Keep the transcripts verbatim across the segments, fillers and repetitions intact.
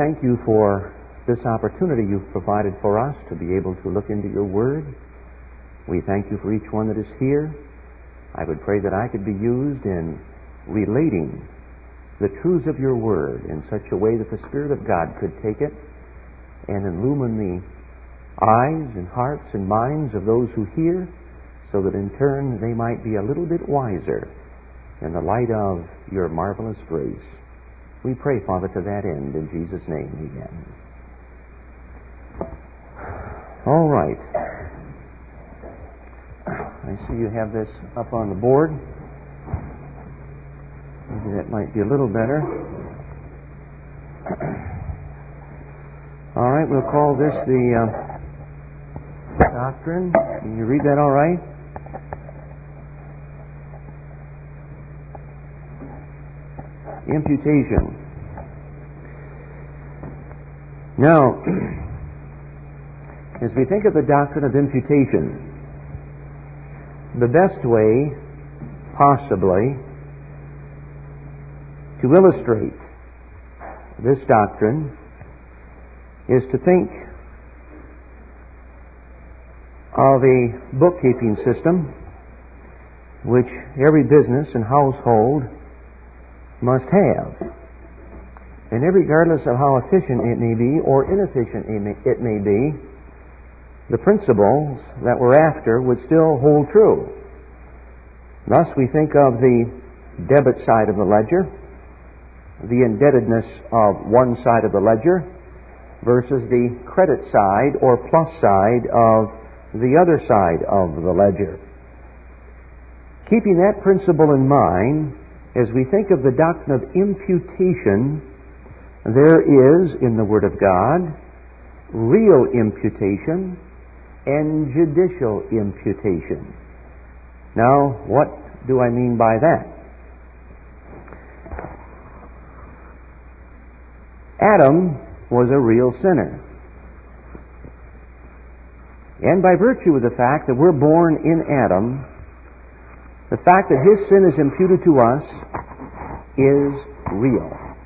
Thank you for this opportunity you've provided for us to be able to look into your Word. We thank you for each one that is here. I would pray that I could be used in relating the truths of your Word in such a way that the Spirit of God could take it and illumine the eyes and hearts and minds of those who hear, so that in turn they might be a little bit wiser in the light of your marvelous grace. We pray, Father, to that end, in Jesus' name, amen. All right. I see you have this up on the board. Maybe that might be a little better. All right, we'll call this the uh, doctrine. Can you read that all right? Imputation. Now, as we think of the doctrine of imputation, the best way, possibly, to illustrate this doctrine is to think of a bookkeeping system which every business and household must have. And regardless of how efficient it may be or inefficient it may be, the principles that we're after would still hold true. Thus we think of the debit side of the ledger, the indebtedness of one side of the ledger versus the credit side or plus side of the other side of the ledger. Keeping that principle in mind, as we think of the doctrine of imputation, there is, in the Word of God, real imputation and judicial imputation. Now, what do I mean by that? Adam was a real sinner. And by virtue of the fact that we're born in Adam, the fact that his sin is imputed to us is real.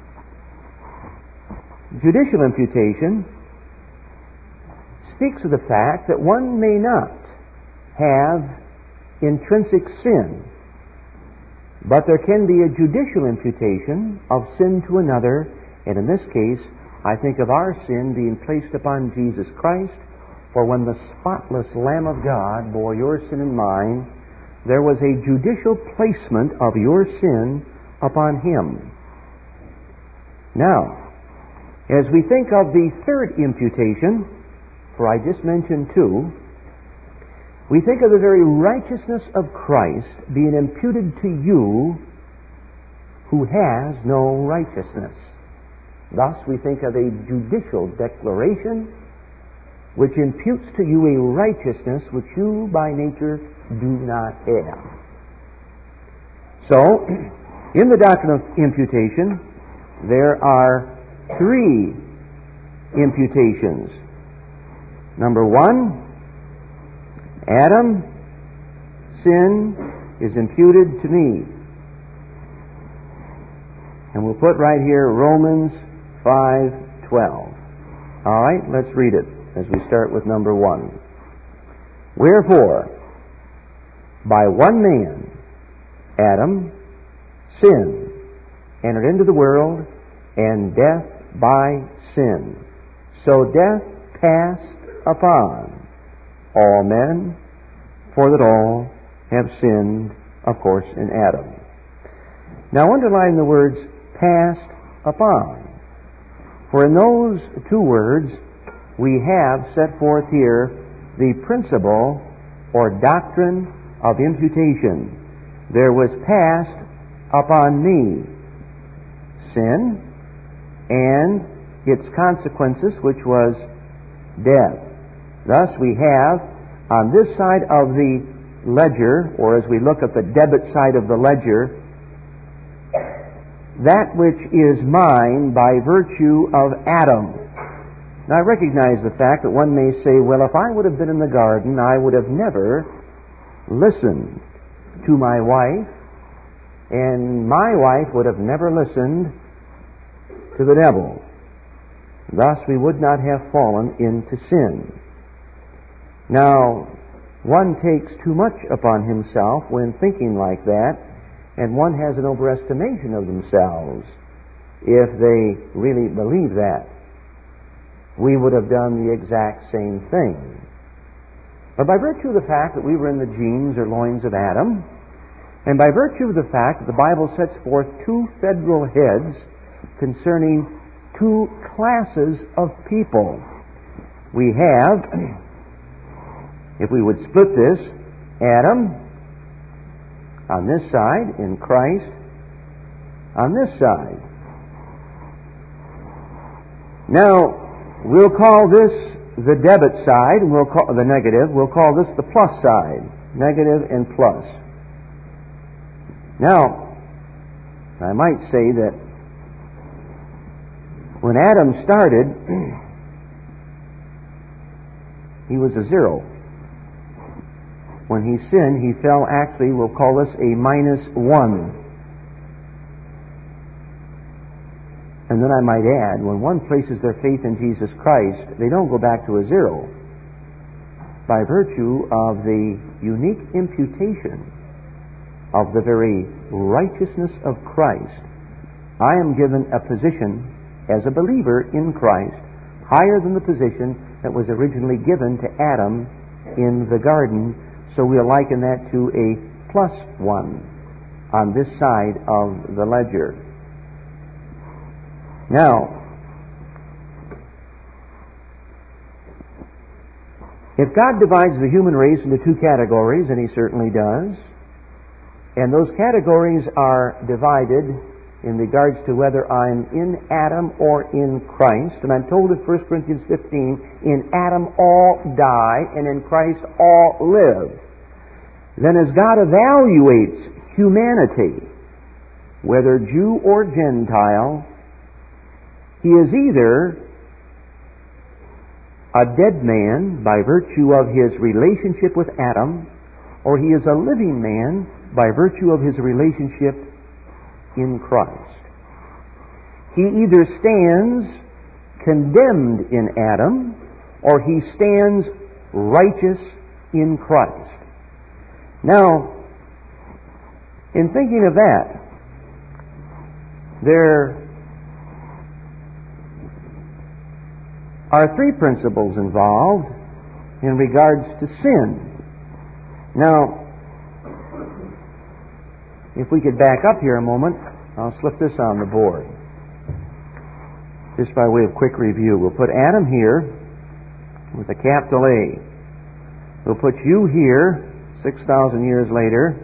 Judicial imputation speaks of the fact that one may not have intrinsic sin, but there can be a judicial imputation of sin to another, and in this case, I think of our sin being placed upon Jesus Christ, for when the spotless Lamb of God bore your sin and mine, there was a judicial placement of your sin upon him. Now, as we think of the third imputation, for I just mentioned two, we think of the very righteousness of Christ being imputed to you who has no righteousness. Thus, we think of a judicial declaration which imputes to you a righteousness which you by nature do not have. So, in the doctrine of imputation, there are three imputations. Number one, Adam, sin is imputed to me. And we'll put right here Romans five twelve. All right, let's read it as we start with number one. Wherefore, by one man, Adam, sin entered into the world, and death by sin. So death passed upon all men, for that all have sinned, of course, in Adam. Now underline the words passed upon. For in those two words, we have set forth here the principle or doctrine of imputation. There was passed upon me sin and its consequences, which was death. Thus we have on this side of the ledger, or as we look at the debit side of the ledger, that which is mine by virtue of Adam. Now I recognize the fact that one may say, well, if I would have been in the garden, I would have never listened to my wife, and my wife would have never listened to the devil. Thus we would not have fallen into sin. Now, one takes too much upon himself when thinking like that, and one has an overestimation of themselves if they really believe that. We would have done the exact same thing. But by virtue of the fact that we were in the genes or loins of Adam, and by virtue of the fact that the Bible sets forth two federal heads concerning two classes of people, we have, if we would split this, Adam on this side and Christ on this side. Now, we'll call this the debit side, and we'll call the negative. We'll call this the plus side, negative and plus. Now, I might say that when Adam started, he was a zero. When he sinned, he fell, actually, we'll call this a minus one. And then I might add, when one places their faith in Jesus Christ, they don't go back to a zero. By virtue of the unique imputation of the very righteousness of Christ, I am given a position as a believer in Christ higher than the position that was originally given to Adam in the garden. So we'll liken that to a plus one on this side of the ledger. Now, if God divides the human race into two categories, and He certainly does, and those categories are divided in regards to whether I'm in Adam or in Christ, and I'm told in First Corinthians fifteen, in Adam all die, and in Christ all live, then as God evaluates humanity, whether Jew or Gentile, He is either a dead man by virtue of his relationship with Adam, or he is a living man by virtue of his relationship in Christ. He either stands condemned in Adam, or he stands righteous in Christ. Now, in thinking of that, there are three principles involved in regards to sin. Now, if we could back up here a moment, I'll slip this on the board. Just by way of quick review, we'll put Adam here with a capital A. We'll put you here, six thousand years later,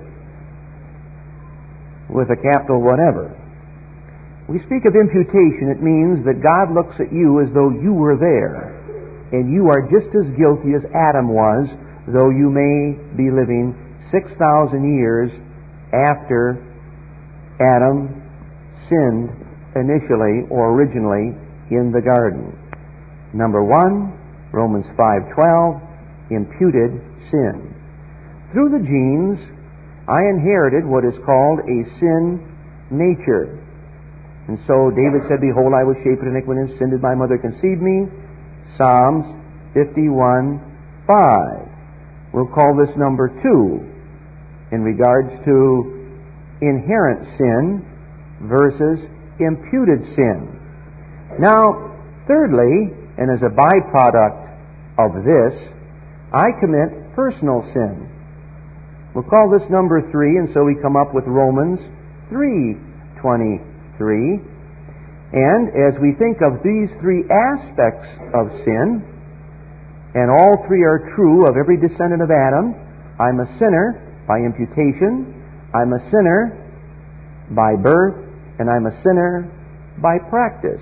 with a capital whatever. We speak of imputation, it means that God looks at you as though you were there, and you are just as guilty as Adam was, though you may be living six thousand years after Adam sinned initially or originally in the garden. Number one, Romans five twelve, imputed sin. Through the genes, I inherited what is called a sin nature. And so David said, behold, I was shaped in iniquity, and sin did my mother conceive me. Psalms fifty-one five. We'll call this number two in regards to inherent sin versus imputed sin. Now, thirdly, and as a byproduct of this, I commit personal sin. We'll call this number three, and so we come up with Romans three twenty-three. And as we think of these three aspects of sin, and all three are true of every descendant of Adam, I'm a sinner by imputation, I'm a sinner by birth, and I'm a sinner by practice.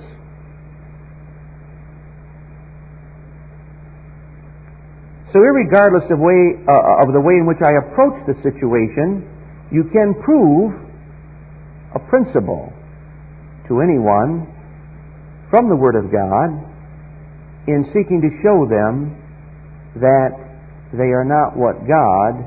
So irregardless of, way, uh, of the way in which I approach the situation, you can prove a principle to anyone from the Word of God in seeking to show them that they are not what God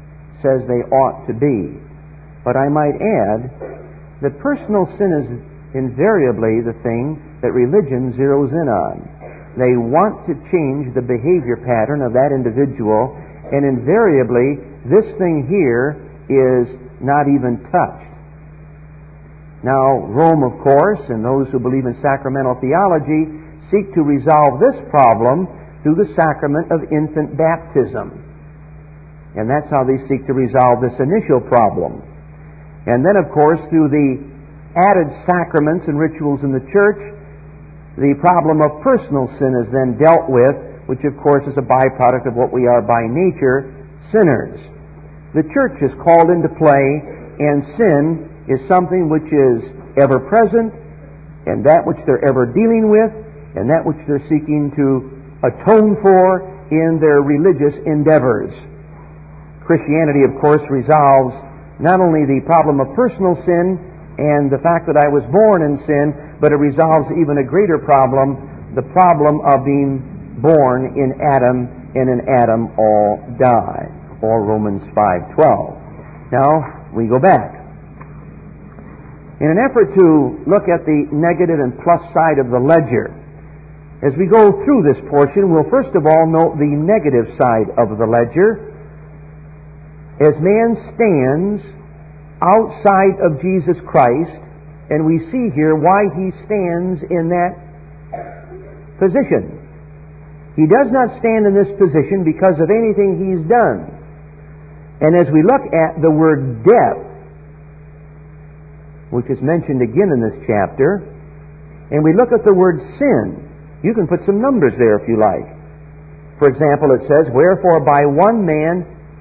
says they ought to be. But I might add that personal sin is, invariably the thing that religion zeroes in on. They want to change the behavior pattern of that individual, and invariably this thing here is not even touched. Now, Rome, of course, and those who believe in sacramental theology seek to resolve this problem through the sacrament of infant baptism. And that's how they seek to resolve this initial problem. And then, of course, through the added sacraments and rituals in the church, the problem of personal sin is then dealt with, which, of course, is a byproduct of what we are by nature, sinners. The church is called into play, and sin is something which is ever present, and that which they're ever dealing with, and that which they're seeking to atone for in their religious endeavors. Christianity, of course, resolves not only the problem of personal sin and the fact that I was born in sin, but it resolves even a greater problem, the problem of being born in Adam, and in Adam all die, or Romans five twelve. Now, we go back. In an effort to look at the negative and plus side of the ledger, as we go through this portion, we'll first of all note the negative side of the ledger. As man stands outside of Jesus Christ, and we see here why he stands in that position. He does not stand in this position because of anything he's done. And as we look at the word death, which is mentioned again in this chapter, and we look at the word sin, you can put some numbers there if you like. For example, it says, "Wherefore by one man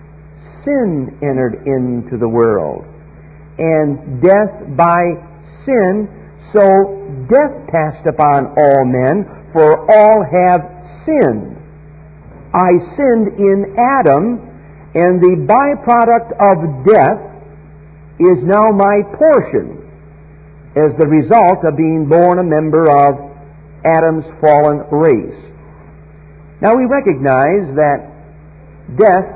sin entered into the world, and death by sin, so death passed upon all men, for all have sinned. I sinned in Adam, and the byproduct of death is now my portion as the result of being born a member of Adam's fallen race." Now we recognize that death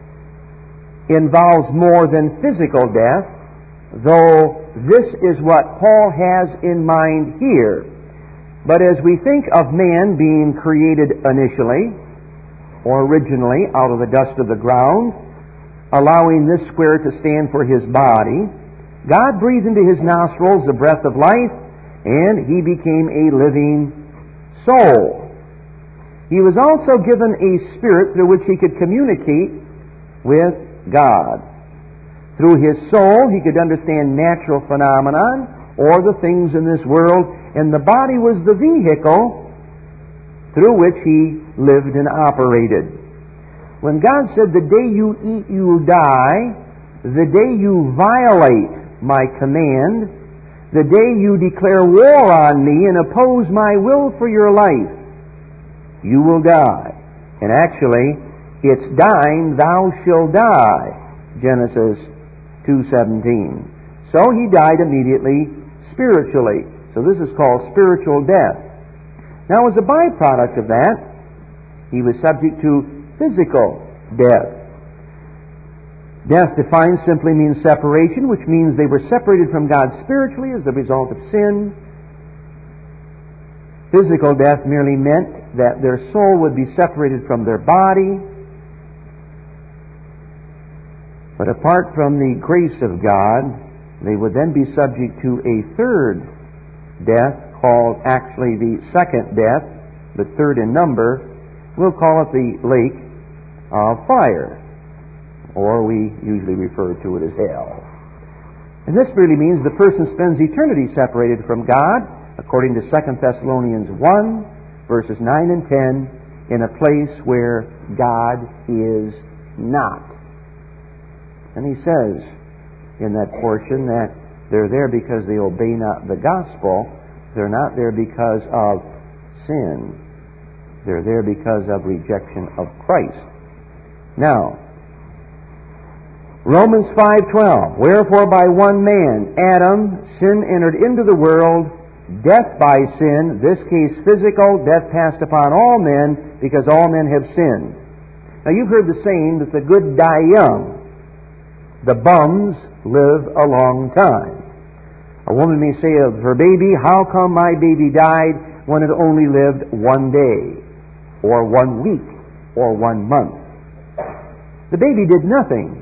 involves more than physical death, though this is what Paul has in mind here. But as we think of man being created initially, or originally, out of the dust of the ground, allowing this square to stand for his body, God breathed into his nostrils the breath of life, and he became a living soul. He was also given a spirit through which he could communicate with God. Through his soul, he could understand natural phenomenon or the things in this world, and the body was the vehicle through which he lived and operated. When God said, "The day you eat, you will die," the day you violate my command, the day you declare war on me and oppose my will for your life, you will die. And actually, it's dying thou shalt die, Genesis two seventeen. So he died immediately spiritually. So this is called spiritual death. Now, as a byproduct of that, he was subject to physical death. Death defined simply means separation, which means they were separated from God spiritually as the result of sin. Physical death merely meant that their soul would be separated from their body. But apart from the grace of God, they would then be subject to a third death, called actually the second death, but third in number. We'll call it the lake of fire, or we usually refer to it as hell. And this really means the person spends eternity separated from God, according to Second Thessalonians one, verses nine and ten, in a place where God is not. And he says in that portion that they're there because they obey not the gospel. They're not there because of sin. They're there because of rejection of Christ. Now, Romans five twelve, "Wherefore by one man, Adam, sin entered into the world, death by sin," this case physical, death passed upon all men because all men have sinned. Now you've heard the saying that the good die young. The bums live a long time. A woman may say of her baby, how come my baby died when it only lived one day, or one week, or one month? The baby did nothing.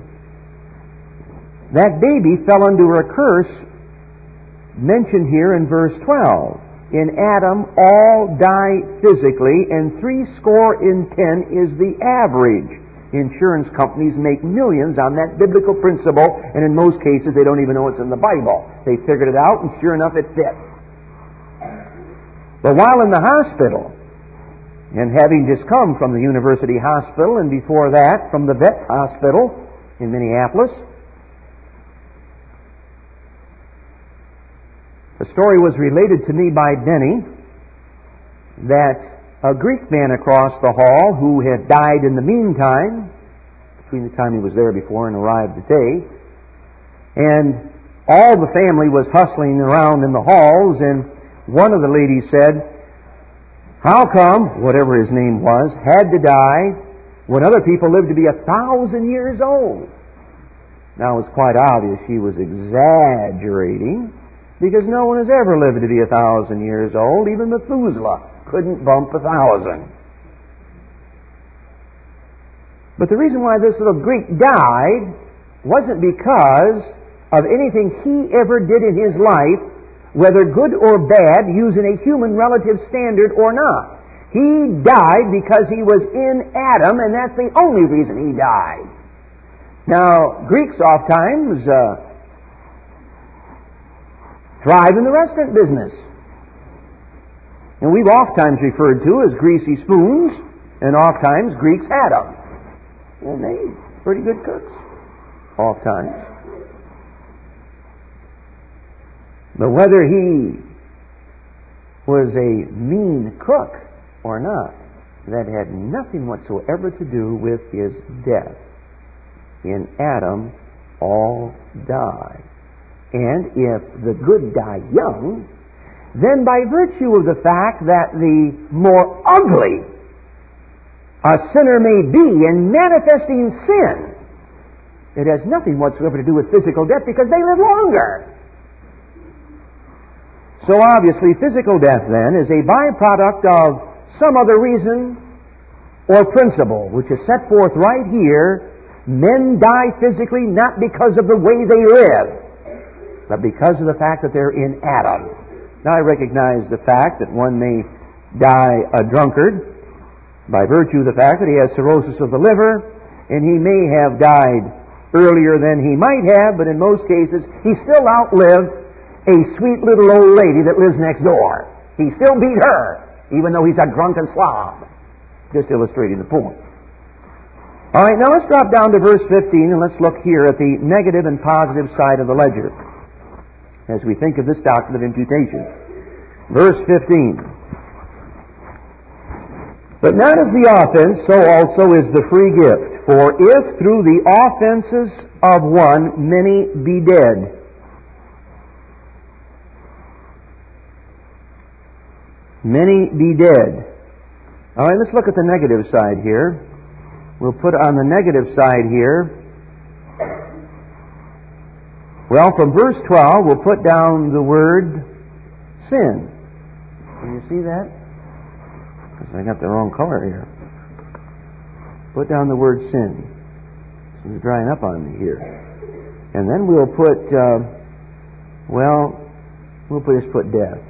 That baby fell under a curse mentioned here in verse twelve. In Adam all die physically, and three score in ten is the average. Insurance companies make millions on that biblical principle, and in most cases they don't even know it's in the Bible. They figured it out, and sure enough it fit. But while in the hospital, and having just come from the University Hospital, and before that from the Vets Hospital in Minneapolis, a story was related to me by Denny that a Greek man across the hall who had died in the meantime, between the time he was there before and arrived today, and all the family was hustling around in the halls, and one of the ladies said, how come, whatever his name was, had to die when other people lived to be a thousand years old? Now it was quite obvious she was exaggerating, because no one has ever lived to be a thousand years old. Even Methuselah couldn't bump a thousand. But the reason why this little Greek died wasn't because of anything he ever did in his life, whether good or bad, using a human relative standard or not. He died because he was in Adam, and that's the only reason he died. Now, Greeks oftentimes uh, thrive in the restaurant business. And we've oftentimes referred to as greasy spoons, and oftentimes Greeks had them. And they pretty good cooks, oftentimes. But whether he was a mean cook or not, that had nothing whatsoever to do with his death. In Adam, all die. And if the good die young, then by virtue of the fact that the more ugly a sinner may be in manifesting sin, it has nothing whatsoever to do with physical death because they live longer. So obviously physical death then is a byproduct of some other reason or principle, which is set forth right here. Men die physically not because of the way they live, but because of the fact that they're in Adam. Now I recognize the fact that one may die a drunkard by virtue of the fact that he has cirrhosis of the liver, and he may have died earlier than he might have, but in most cases he still outlived a sweet little old lady that lives next door. He still beat her, even though he's a drunken slob. Just illustrating the point. All right, now let's drop down to verse fifteen, and let's look here at the negative and positive side of the ledger as we think of this doctrine of imputation. Verse fifteen. But not as the offense, so also is the free gift. For if through the offenses of one many be dead, many be dead. All right, let's look at the negative side here. We'll put on the negative side here. Well, from verse twelve, we'll put down the word sin. Can you see that? Because I got the wrong color here. Put down the word sin. It's drying up on me here. And then we'll put, uh, well, we'll put, just put death.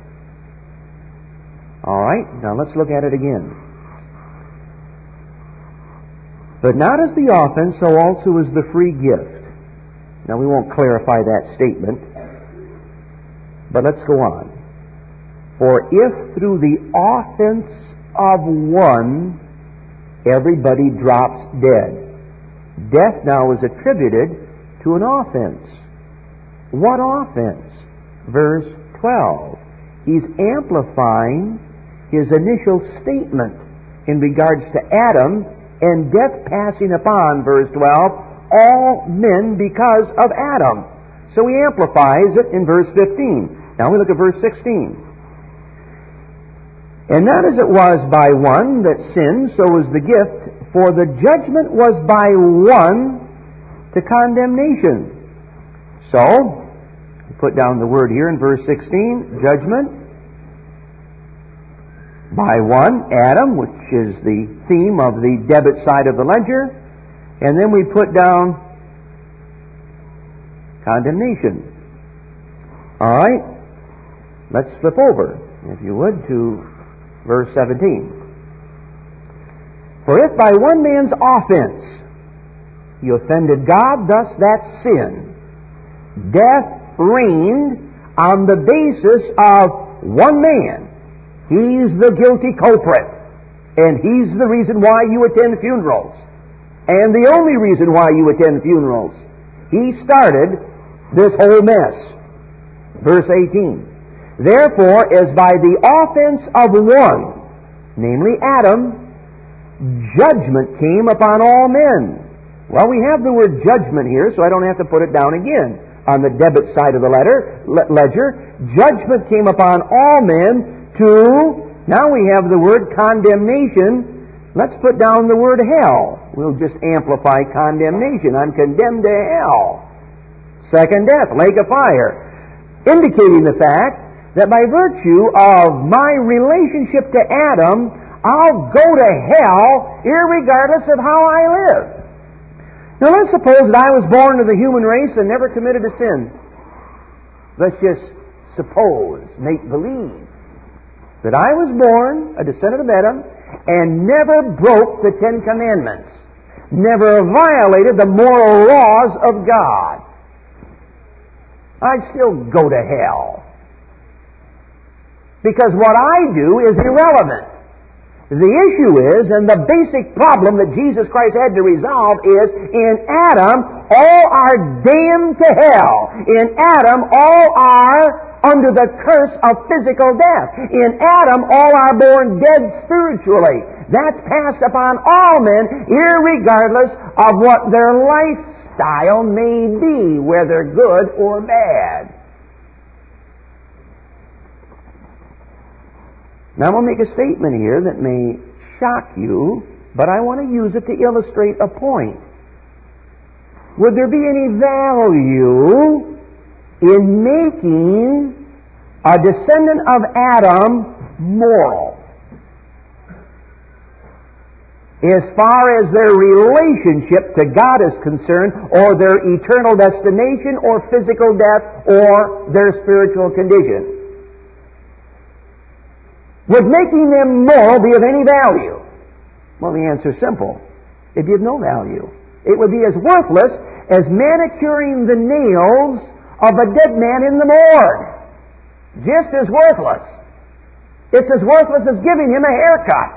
All right, now let's look at it again. But not as the offense, so also is the free gift. Now we won't clarify that statement, but let's go on. For if through the offense of one everybody drops dead, death now is attributed to an offense. What offense? Verse twelve. He's amplifying his initial statement in regards to Adam and death passing upon, verse twelve, all men because of Adam. So he amplifies it in verse fifteen. Now we look at verse sixteen. And not as it was by one that sinned, so was the gift, for the judgment was by one to condemnation. So, put down the word here in verse sixteen, judgment. By one, Adam, which is the theme of the debit side of the ledger. And then we put down condemnation. All right, let's flip over, if you would, to verse seventeen. For if by one man's offense you offended God, thus that sin, death reigned on the basis of one man. He's the guilty culprit, and he's the reason why you attend funerals, and the only reason why you attend funerals. He started this whole mess. Verse eighteen. Therefore, as by the offense of one, namely Adam, judgment came upon all men. Well, we have the word judgment here, so I don't have to put it down again. On the debit side of the letter, ledger, judgment came upon all men to, now we have the word condemnation. Let's put down the word hell. We'll just amplify condemnation. I'm condemned to hell. Second death, lake of fire. Indicating the fact that by virtue of my relationship to Adam, I'll go to hell irregardless of how I live. Now let's suppose that I was born to the human race and never committed a sin. Let's just suppose, make believe, that I was born a descendant of Adam and never broke the Ten Commandments, never violated the moral laws of God. I'd still go to hell. Because what I do is irrelevant. The issue is, and the basic problem that Jesus Christ had to resolve is, in Adam, all are damned to hell. In Adam, all are under the curse of physical death. In Adam, all are born dead spiritually. That's passed upon all men, irregardless of what their lifestyle may be, whether good or bad. Now, I'm going to make a statement here that may shock you, but I want to use it to illustrate a point. Would there be any value in making a descendant of Adam moral as far as their relationship to God is concerned, or their eternal destination, or physical death, or their spiritual condition? Would making them moral be of any value? Well, the answer is simple. It'd be of no value. It would be as worthless as manicuring the nails of a dead man in the morgue. Just as worthless. It's as worthless as giving him a haircut,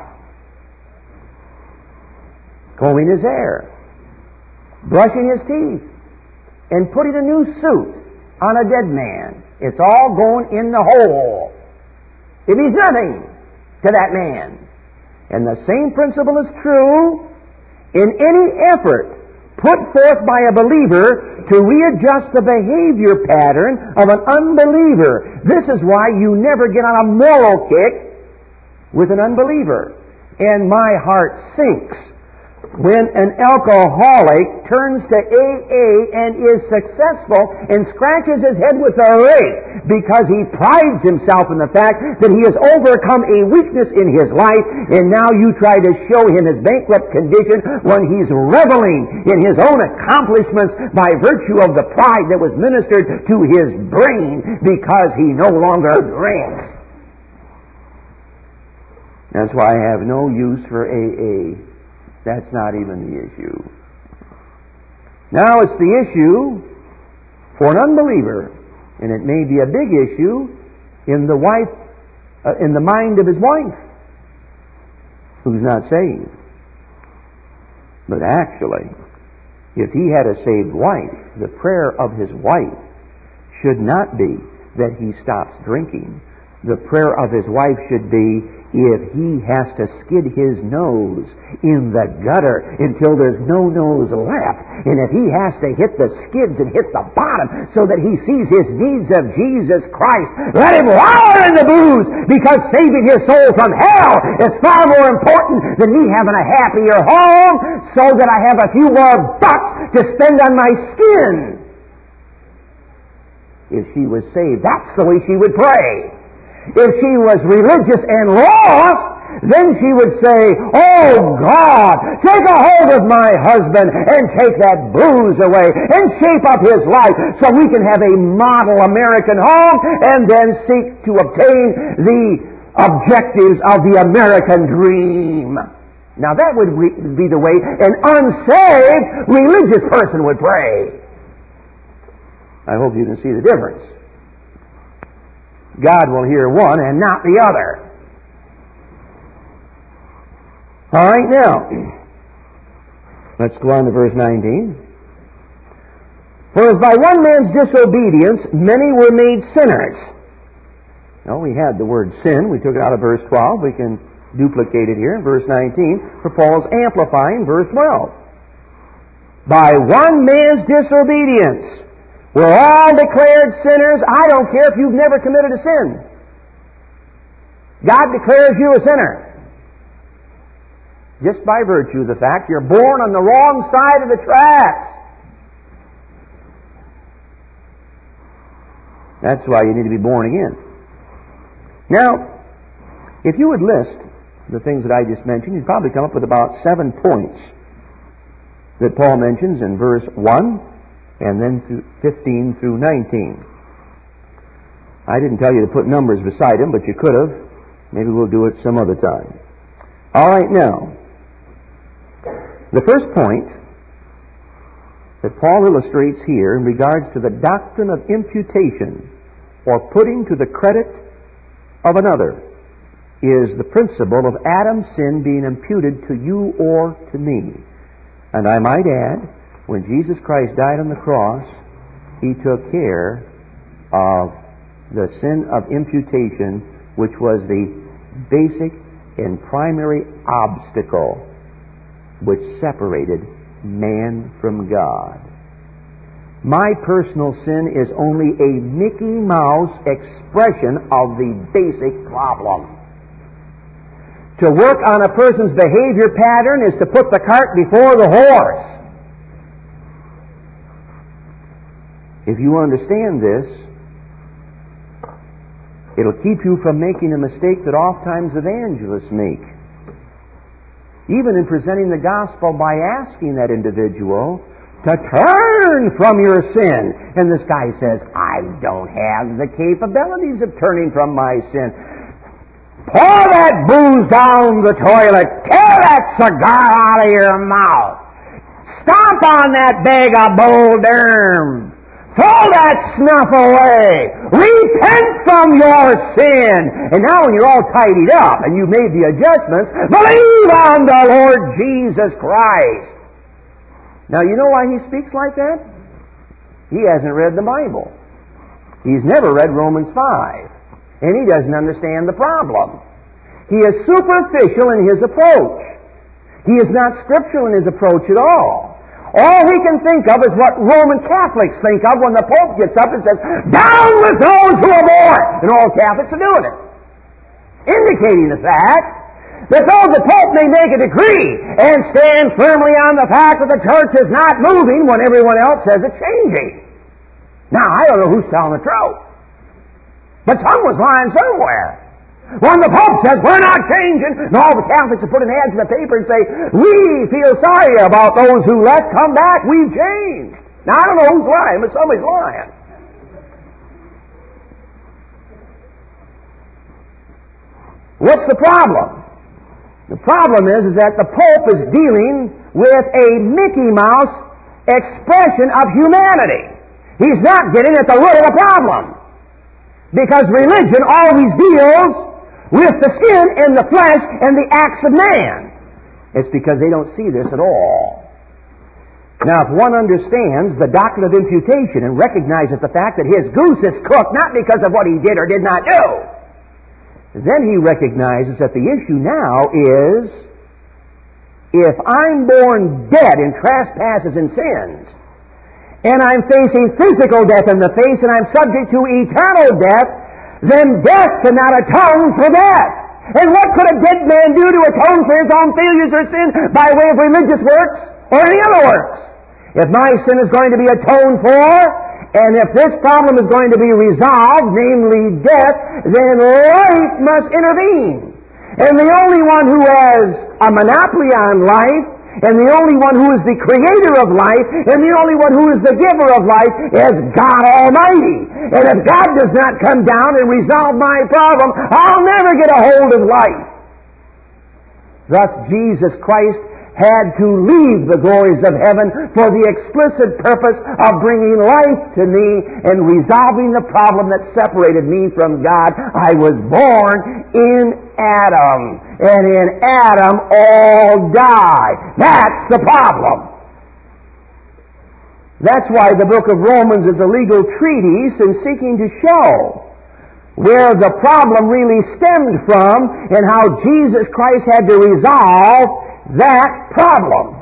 combing his hair, brushing his teeth, and putting a new suit on a dead man. It's all going in the hole. It means nothing to that man. And the same principle is true in any effort put forth by a believer to readjust the behavior pattern of an unbeliever. This is why you never get on a moral kick with an unbeliever. And my heart sinks when an alcoholic turns to A A and is successful and scratches his head with a rake because he prides himself in the fact that he has overcome a weakness in his life, and now you try to show him his bankrupt condition when he's reveling in his own accomplishments by virtue of the pride that was ministered to his brain because he no longer drinks. That's why I have no use for A A. That's not even the issue. Now it's the issue for an unbeliever, and it may be a big issue in the wife, uh, in the mind of his wife, who's not saved. But actually, if he had a saved wife, the prayer of his wife should not be that he stops drinking. The prayer of his wife should be, if he has to skid his nose in the gutter until there's no nose left, and if he has to hit the skids and hit the bottom so that he sees his needs of Jesus Christ, let him wallow in the booze, because saving his soul from hell is far more important than me having a happier home so that I have a few more bucks to spend on my skin. if she was saved. That's the way she would pray. If she was religious and lost, then she would say, "Oh God, take a hold of my husband and take that booze away and shape up his life so we can have a model American home and then seek to obtain the objectives of the American dream." Now that would be the way an unsaved religious person would pray. I hope you can see the difference. God will hear one and not the other. All right, now, let's go on to verse nineteen. "For as by one man's disobedience many were made sinners." Now, we had the word sin. We took it out of verse twelve. We can duplicate it here in verse nineteen, for Paul's amplifying verse twelve. "By one man's disobedience we're all declared sinners." I don't care if you've never committed a sin. God declares you a sinner. Just by virtue of the fact you're born on the wrong side of the tracks. That's why you need to be born again. Now, if you would list the things that I just mentioned, you'd probably come up with about seven points that Paul mentions in verse one and then through fifteen through nineteen. I didn't tell you to put numbers beside them, but you could have. Maybe we'll do it some other time. All right, now, the first point that Paul illustrates here in regards to the doctrine of imputation, or putting to the credit of another, is the principle of Adam's sin being imputed to you or to me. And I might add, when Jesus Christ died on the cross, He took care of the sin of imputation, which was the basic and primary obstacle which separated man from God. My personal sin is only a Mickey Mouse expression of the basic problem. To work on a person's behavior pattern is to put the cart before the horse. If you understand this, it'll keep you from making a mistake that oftentimes evangelists make. Even in presenting the gospel by asking that individual to turn from your sin. And this guy says, "I don't have the capabilities of turning from my sin." Pour that booze down the toilet. Tear that cigar out of your mouth. Stomp on that bag of boulder. Throw that snuff away. Repent from your sin. And now when you're all tidied up and you've made the adjustments, believe on the Lord Jesus Christ. Now you know why he speaks like that? He hasn't read the Bible. He's never read Romans five. And he doesn't understand the problem. He is superficial in his approach. He is not scriptural in his approach at all. All he can think of is what Roman Catholics think of when the Pope gets up and says, "Down with those who abort!" And all Catholics are doing it. Indicating the fact that though the Pope may make a decree and stand firmly on the fact that the church is not moving when everyone else says it's changing. Now, I don't know who's telling the truth. But some was lying somewhere. When the Pope says, "We're not changing," and all the Catholics are putting ads in the paper and say, "We feel sorry about those who left, come back, we've changed." Now, I don't know who's lying, but somebody's lying. What's the problem? The problem is, is that the Pope is dealing with a Mickey Mouse expression of humanity. He's not getting at the root of the problem. Because religion always deals with the skin and the flesh and the acts of man. It's because they don't see this at all. Now, if one understands the doctrine of imputation and recognizes the fact that his goose is cooked not because of what he did or did not do, then he recognizes that the issue now is, if I'm born dead in trespasses and sins, and I'm facing physical death in the face, and I'm subject to eternal death, then death cannot atone for death. And what could a dead man do to atone for his own failures or sin by way of religious works or any other works? If my sin is going to be atoned for, And if this problem is going to be resolved, namely death, then life must intervene. And the only one who has a monopoly on life, and the only one who is the creator of life, and the only one who is the giver of life is God Almighty. And if God does not come down and resolve my problem, I'll never get a hold of life. Thus, Jesus Christ had to leave the glories of heaven for the explicit purpose of bringing life to me and resolving the problem that separated me from God. I was born in Adam, and in Adam all die. That's the problem. That's why the book of Romans is a legal treatise in seeking to show where the problem really stemmed from and how Jesus Christ had to resolve that problem.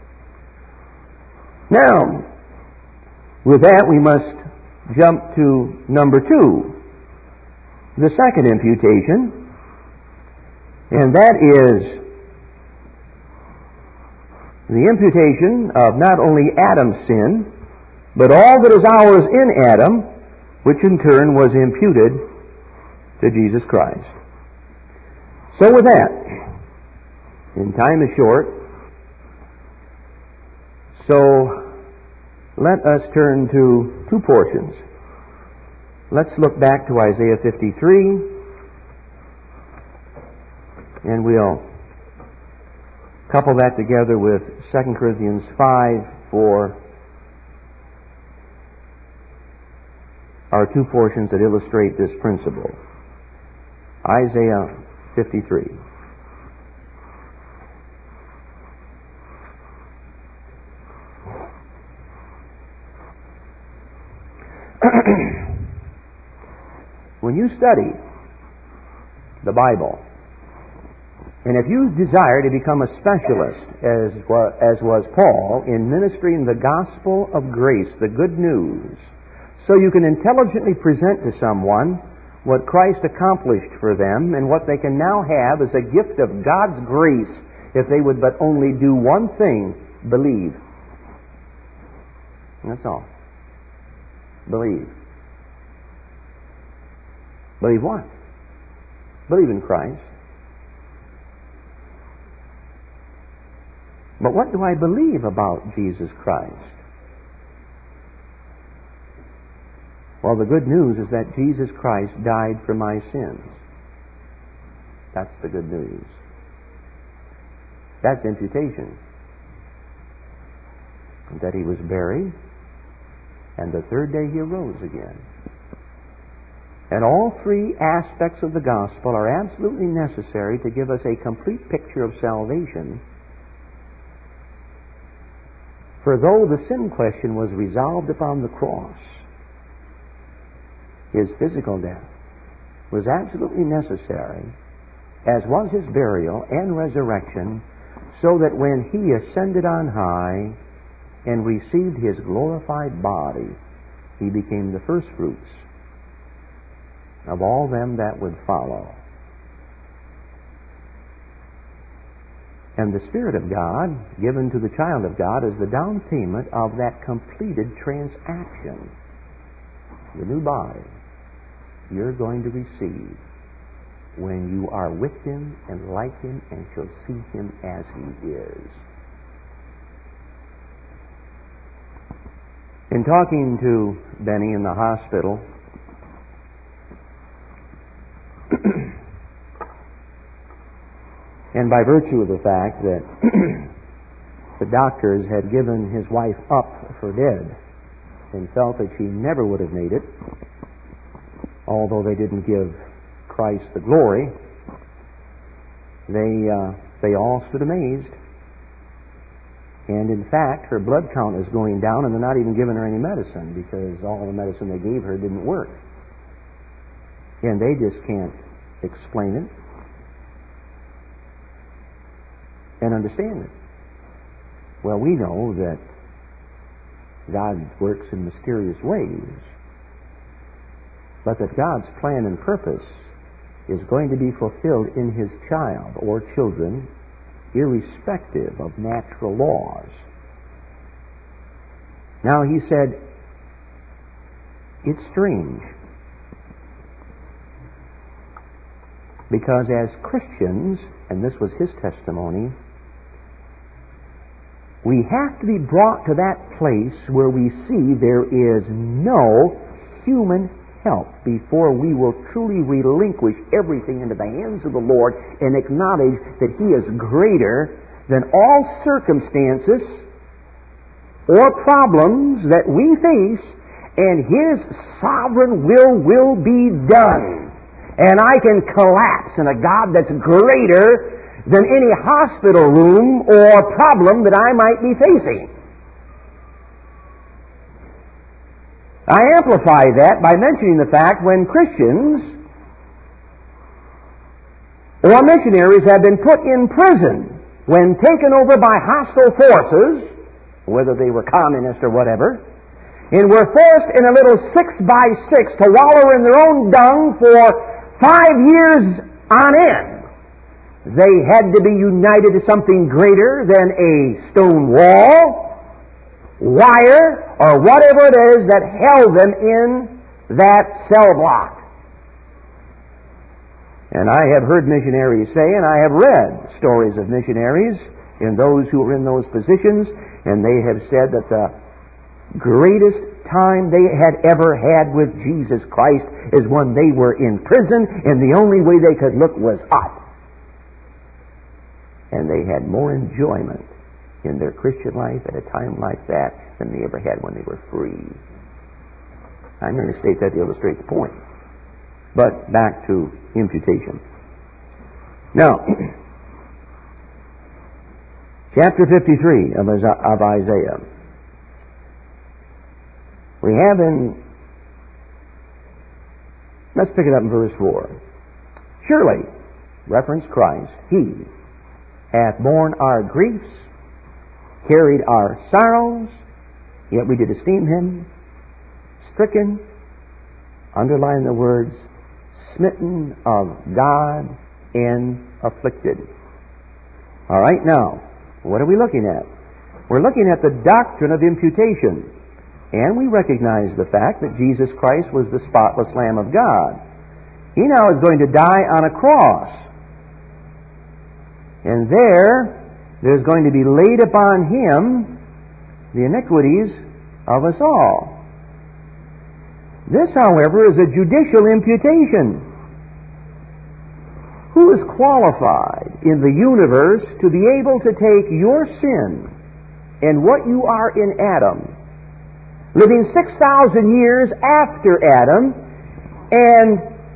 Now, with that we must jump to number two, the second imputation, and that is the imputation of not only Adam's sin, but all that is ours in Adam, which in turn was imputed to Jesus Christ. So with that, and time is short, so let us turn to two portions. Let's look back to Isaiah fifty-three, and we'll couple that together with Second Corinthians five for our two portions that illustrate this principle. Isaiah fifty-three. When you study the Bible, and if you desire to become a specialist, as was, as was Paul, in ministering the gospel of grace, the good news, so you can intelligently present to someone what Christ accomplished for them and what they can now have as a gift of God's grace if they would but only do one thing, believe. That's all. Believe. Believe what? Believe in Christ. But what do I believe about Jesus Christ? Well, the good news is that Jesus Christ died for my sins. That's the good news. That's imputation. That He was buried, and the third day He arose again. And all three aspects of the gospel are absolutely necessary to give us a complete picture of salvation. For though the sin question was resolved upon the cross, His physical death was absolutely necessary, as was His burial and resurrection, so that when He ascended on high and received His glorified body, He became the firstfruits of all them that would follow. And the Spirit of God, given to the child of God, is the down payment of that completed transaction. The new body you're going to receive when you are with Him and like Him and shall see Him as He is. In talking to Benny in the hospital, and by virtue of the fact that the doctors had given his wife up for dead and felt that she never would have made it, although they didn't give Christ the glory, they uh, they all stood amazed. And in fact, her blood count is going down, and they're not even giving her any medicine because all the medicine they gave her didn't work. And they just can't explain it and understand it. Well, we know that God works in mysterious ways, but that God's plan and purpose is going to be fulfilled in His child or children, irrespective of natural laws. Now, He said, It's strange. Because as Christians, and this was his testimony, we have to be brought to that place where we see there is no human help before we will truly relinquish everything into the hands of the Lord and acknowledge that He is greater than all circumstances or problems that we face, and His sovereign will will be done. And I can collapse in a God that's greater than any hospital room or problem that I might be facing. I amplify that by mentioning the fact when Christians or missionaries have been put in prison, when taken over by hostile forces, whether they were communist or whatever, and were forced in a little six by six to wallow in their own dung for five years on end. They had to be united to something greater than a stone wall, wire, or whatever it is that held them in that cell block. And I have heard missionaries say, and I have read stories of missionaries and those who were in those positions, and they have said that the greatest time they had ever had with Jesus Christ is when they were in prison, and the only way they could look was up. And they had more enjoyment in their Christian life at a time like that than they ever had when they were free. I'm going to state that to illustrate the point. But back to imputation. Now, chapter fifty-three of Isaiah. We have in, let's pick it up in verse four. Surely, reference Christ, He hath borne our griefs, carried our sorrows, yet we did esteem Him stricken, underline the words, smitten of God and afflicted. All right, now, what are we looking at? We're looking at the doctrine of imputation. And we recognize the fact that Jesus Christ was the spotless Lamb of God. He now is going to die on a cross. And there, there's going to be laid upon Him the iniquities of us all. This, however, is a judicial imputation. Who is qualified in the universe to be able to take your sin and what you are in Adam, living six thousand years after Adam, and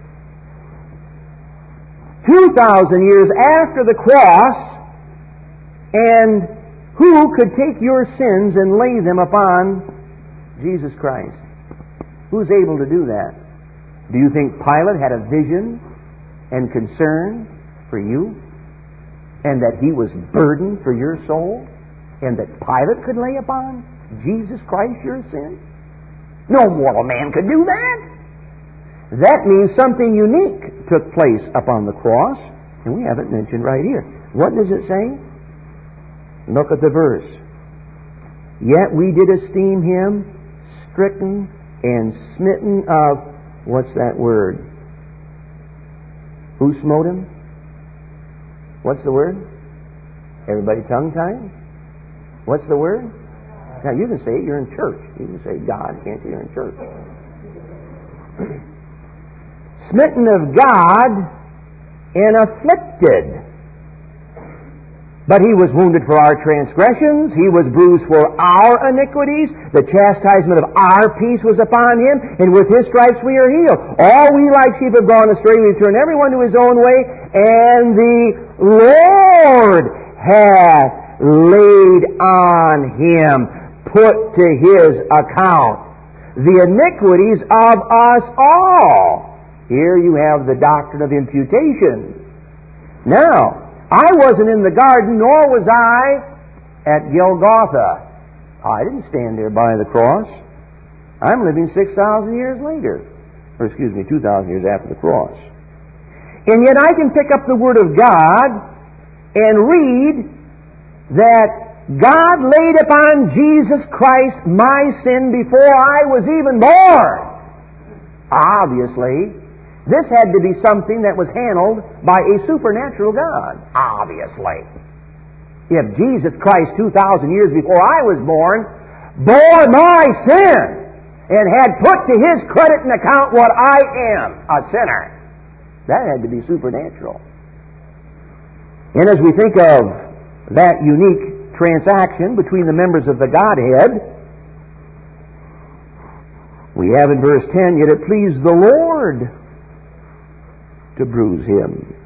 two thousand years after the cross, and who could take your sins and lay them upon Jesus Christ? Who's able to do that? Do you think Pilate had a vision and concern for you, and that he was burdened for your soul, and that Pilate could lay upon Jesus Christ your sin? No mortal man could do that. That means something unique took place upon the cross, and we have it mentioned right here. What does it say? Look at the verse. Yet we did esteem Him stricken and smitten of, what's that word? Who smote Him? What's the word? Everybody tongue-tied? What's the word? Now, you can say it, you're in church. You can say God, can't you? You're in church. Smitten of God and afflicted. But He was wounded for our transgressions. He was bruised for our iniquities. The chastisement of our peace was upon Him, and with His stripes we are healed. All we like sheep have gone astray. We turn everyone to his own way, and the Lord hath laid on Him, put to His account, the iniquities of us all. Here you have the doctrine of imputation. Now, I wasn't in the garden, nor was I at Golgotha. I didn't stand there by the cross. I'm living six thousand years later. Or excuse me, two thousand years after the cross. And yet I can pick up the Word of God and read that God laid upon Jesus Christ my sin before I was even born. Obviously, this had to be something that was handled by a supernatural God. Obviously. If Jesus Christ two thousand years before I was born bore my sin and had put to His credit and account what I am, a sinner, that had to be supernatural. And as we think of that unique transaction between the members of the Godhead, we have in verse ten, yet it pleased the Lord to bruise Him.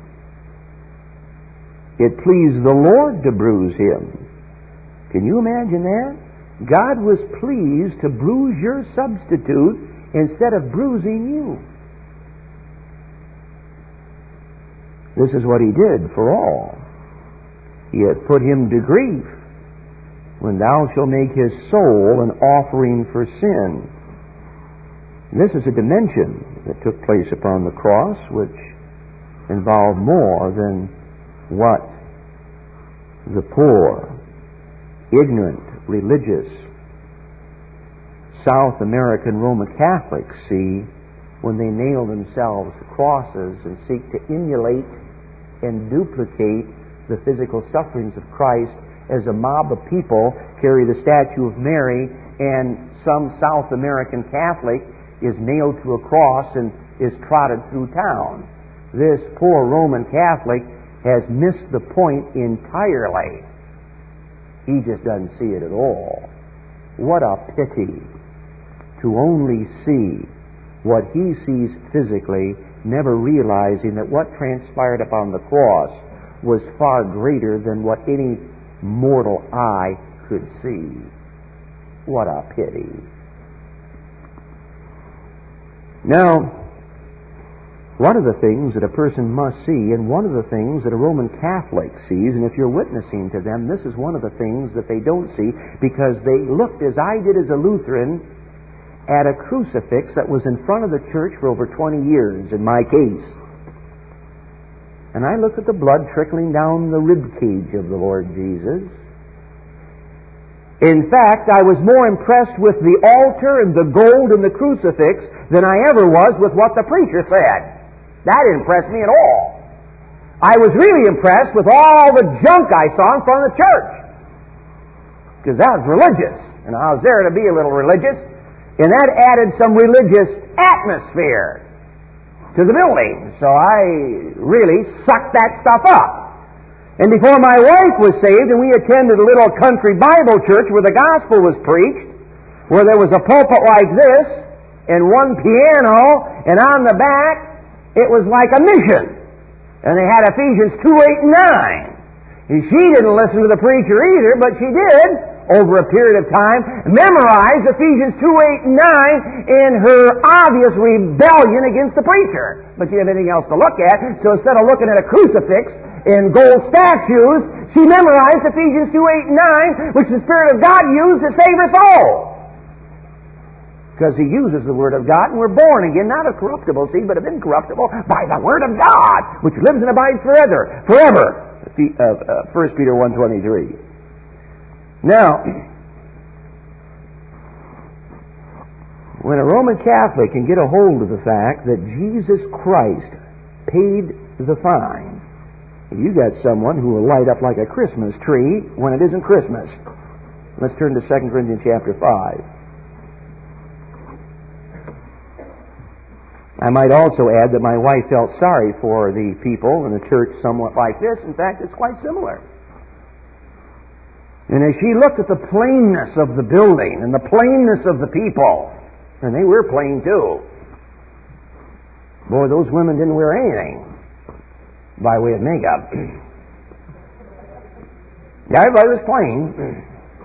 It pleased the Lord to bruise Him. Can you imagine that? God was pleased to bruise your substitute instead of bruising you. This is what He did for all. He hath put Him to grief when thou shalt make His soul an offering for sin. And this is a dimension that took place upon the cross which involved more than what the poor, ignorant, religious South American Roman Catholics see when they nail themselves to crosses and seek to emulate and duplicate the physical sufferings of Christ as a mob of people carry the statue of Mary, and some South American Catholic is nailed to a cross and is trotted through town. This poor Roman Catholic has missed the point entirely. He just doesn't see it at all. What a pity to only see what he sees physically, never realizing that what transpired upon the cross was far greater than what any mortal eye could see. What a pity. Now, one of the things that a person must see, and one of the things that a Roman Catholic sees, and if you're witnessing to them, this is one of the things that they don't see, because they looked, as I did as a Lutheran, at a crucifix that was in front of the church for over twenty years, in my case. And I looked at the blood trickling down the rib cage of the Lord Jesus. In fact, I was more impressed with the altar and the gold and the crucifix than I ever was with what the preacher said. That didn't impress me at all. I was really impressed with all the junk I saw in front of the church, because that was religious, and I was there to be a little religious, and that added some religious atmosphere to the building. So I really sucked that stuff up. And before my wife was saved, and we attended a little country Bible church where the gospel was preached, where there was a pulpit like this, and one piano, and on the back, it was like a mission. And they had Ephesians two, eight, and nine. And she didn't listen to the preacher either, but she did, over a period of time, memorize Ephesians two, eight, and nine in her obvious rebellion against the preacher. But she didn't have anything else to look at, so instead of looking at a crucifix in gold statues, she memorized Ephesians two, eight, and nine, which the Spirit of God used to save her soul. Because He uses the Word of God, and we're born again, not of corruptible seed, but of incorruptible, by the Word of God, which lives and abides forever. Forever. First Peter one twenty-three. Now, when a Roman Catholic can get a hold of the fact that Jesus Christ paid the fine, you got someone who will light up like a Christmas tree when it isn't Christmas. Let's turn to Second Corinthians chapter five. I might also add that my wife felt sorry for the people in the church somewhat like this. In fact, it's quite similar. And as she looked at the plainness of the building and the plainness of the people, and they were plain too. Boy, those women didn't wear anything by way of makeup. Everybody was plain.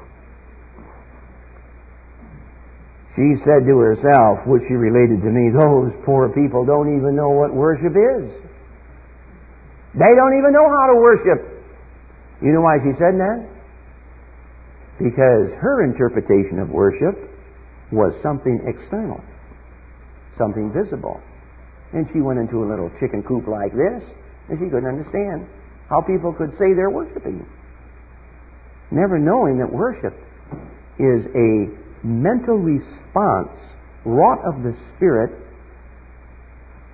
She said to herself, which she related to me, those poor people don't even know what worship is. They don't even know how to worship. You know why she said that? Because her interpretation of worship was something external, something visible. And she went into a little chicken coop like this, and she couldn't understand how people could say they're worshiping, never knowing that worship is a mental response wrought of the Spirit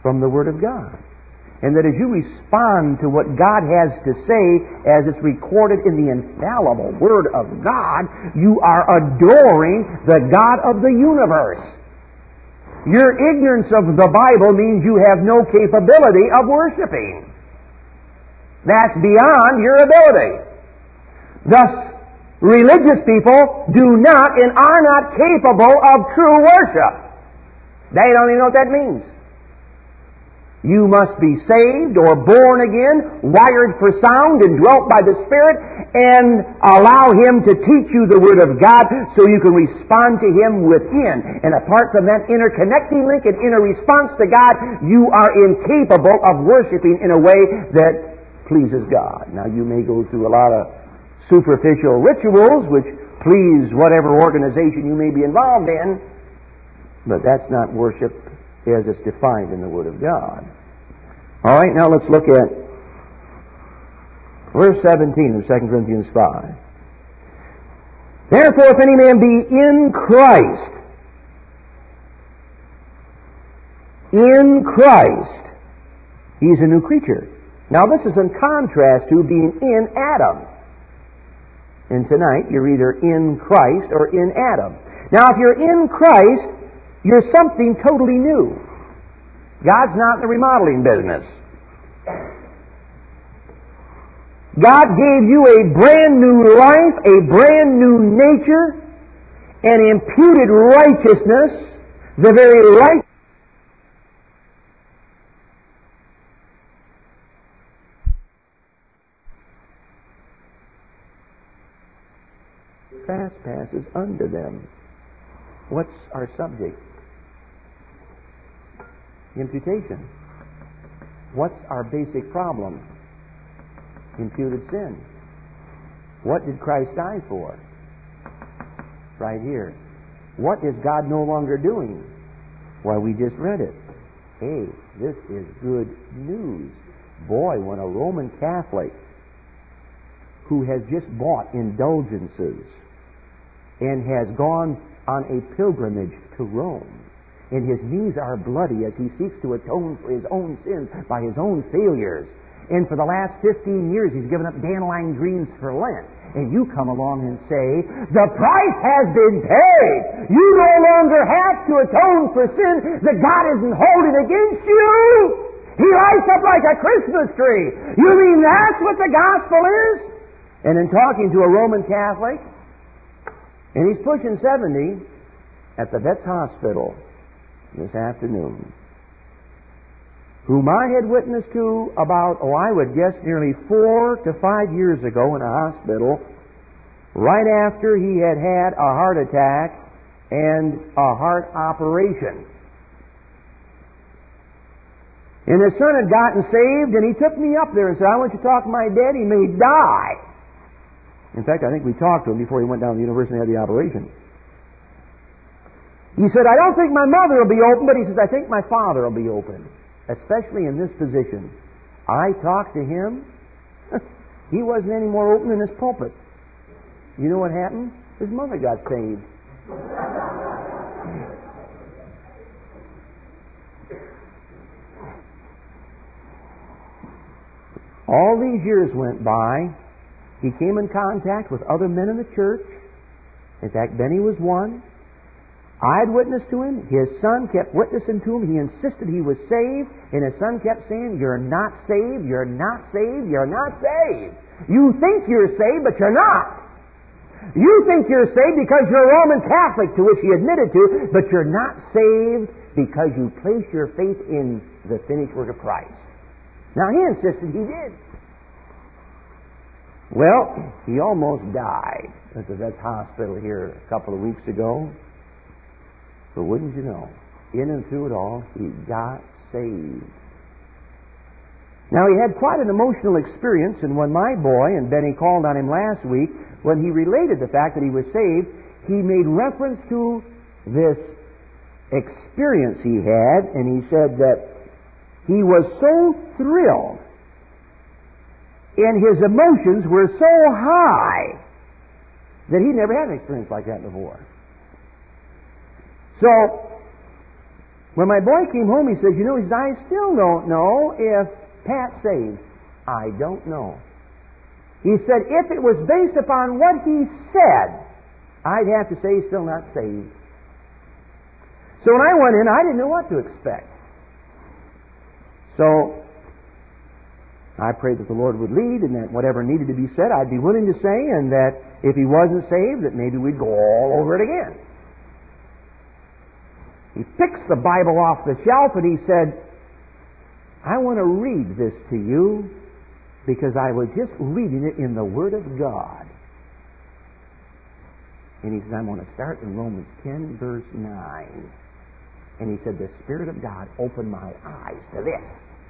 from the Word of God. And that as you respond to what God has to say as it's recorded in the infallible Word of God, you are adoring the God of the universe. Your ignorance of the Bible means you have no capability of worshiping. That's beyond your ability. Thus, religious people do not and are not capable of true worship. They don't even know what that means. You must be saved or born again, wired for sound and dwelt by the Spirit, and allow Him to teach you the Word of God so you can respond to Him within. And apart from that interconnecting link and inner response to God, you are incapable of worshiping in a way that pleases God. Now, you may go through a lot of superficial rituals which please whatever organization you may be involved in, but that's not worship as it's defined in the Word of God. All right, now let's look at verse seventeen of Second Corinthians five. Therefore, if any man be in Christ, in Christ, he's a new creature. Now this is in contrast to being in Adam. And tonight, you're either in Christ or in Adam. Now, if you're in Christ, you're something totally new. God's not in the remodeling business. God gave you a brand new life, a brand new nature, and imputed righteousness, the very right. Trespasses unto them. What's our subject? Imputation. What's our basic problem? Imputed sin. What did Christ die for? Right here. What is God no longer doing? Why, we just read it. Hey, this is good news. Boy, when a Roman Catholic who has just bought indulgences and has gone on a pilgrimage to Rome, and his knees are bloody as he seeks to atone for his own sins by his own failures, and for the last fifteen years he's given up dandelion greens for Lent, and you come along and say, the price has been paid. You no longer have to atone for sin that God isn't holding against you. He lights up like a Christmas tree. You mean that's what the gospel is? And in talking to a Roman Catholic, and he's pushing seventy at the Vets Hospital this afternoon, whom I had witnessed to about, oh, I would guess nearly four to five years ago in a hospital, right after he had had a heart attack and a heart operation. And his son had gotten saved, and he took me up there and said, I want you to talk to my dad, he may die. In fact, I think we talked to him before he went down to the university and had the operation. He said, I don't think my mother will be open, but he says, I think my father will be open, especially in this position. I talked to him. He wasn't any more open than his pulpit. You know what happened? His mother got saved. All these years went by. He came in contact with other men in the church. In fact, Benny was one. I had witnessed to him. His son kept witnessing to him. He insisted he was saved, and his son kept saying, you're not saved, you're not saved, you're not saved. You think you're saved, but you're not. You think you're saved because you're a Roman Catholic, to which he admitted to, but you're not saved because you place your faith in the finished work of Christ. Now, he insisted he did. Well, he almost died at the Vets Hospital here a couple of weeks ago. But wouldn't you know, in and through it all, he got saved. Now, he had quite an emotional experience, and when my boy and Benny called on him last week, when he related the fact that he was saved, he made reference to this experience he had, and he said that he was so thrilled and his emotions were so high that he'd never had an experience like that before. So, When my boy came home, he says, you know, he says, I still don't know if Pat's saved. I don't know. He said, if it was based upon what he said, I'd have to say he's still not saved. So when I went in, I didn't know what to expect. So I prayed that the Lord would lead, and that whatever needed to be said, I'd be willing to say, and that if he wasn't saved, that maybe we'd go all over it again. He picks the Bible off the shelf and he said, I want to read this to you because I was just reading it in the Word of God. And he says, I'm going to start in Romans ten, verse nine. And he said, the Spirit of God opened my eyes to this.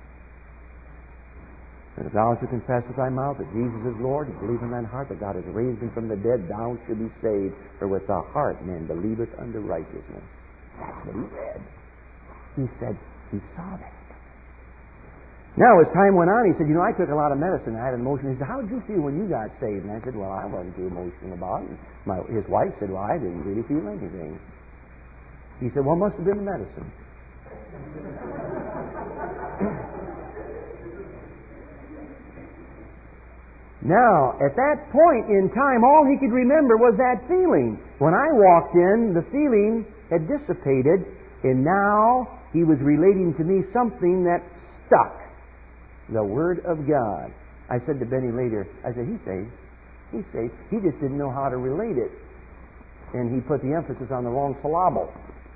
And if thou shalt confess with thy mouth that Jesus is Lord, and believe in thine heart that God has raised him from the dead, thou shalt be saved. For with the heart man believeth unto righteousness. That's what he read. He said he saw that. Now, as time went on, he said, you know, I took a lot of medicine. I had an emotion. He said, how did you feel when you got saved? And I said, well, I wasn't too emotional about it. My, his wife said, well, I didn't really feel anything. He said, well, it must have been the medicine. Now, at that point in time, all he could remember was that feeling. When I walked in, the feeling had dissipated, and now he was relating to me something that stuck. The Word of God. I said to Benny later, I said, he's saved. He's saved. He just didn't know how to relate it. And he put the emphasis on the wrong syllable.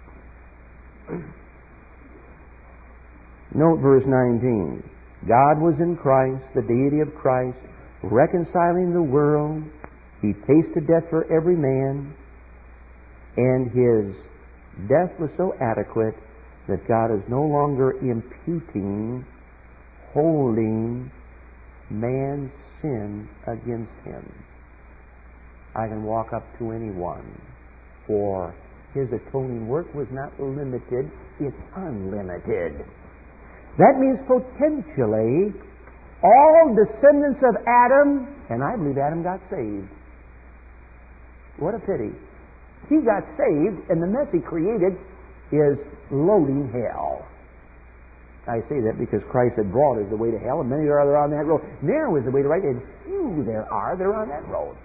Note verse nineteen. God was in Christ, the deity of Christ, reconciling the world. He tasted death for every man, and his death was so adequate that God is no longer imputing, holding man's sin against him. I can walk up to anyone, for his atoning work was not limited, it's unlimited. That means potentially all descendants of Adam, and I believe Adam got saved. What a pity. He got saved, and the mess he created is loading hell. I say that because Christ said, broad is the way to hell, and many are there on that road. Narrow is the way to right, and few there are that are on that road.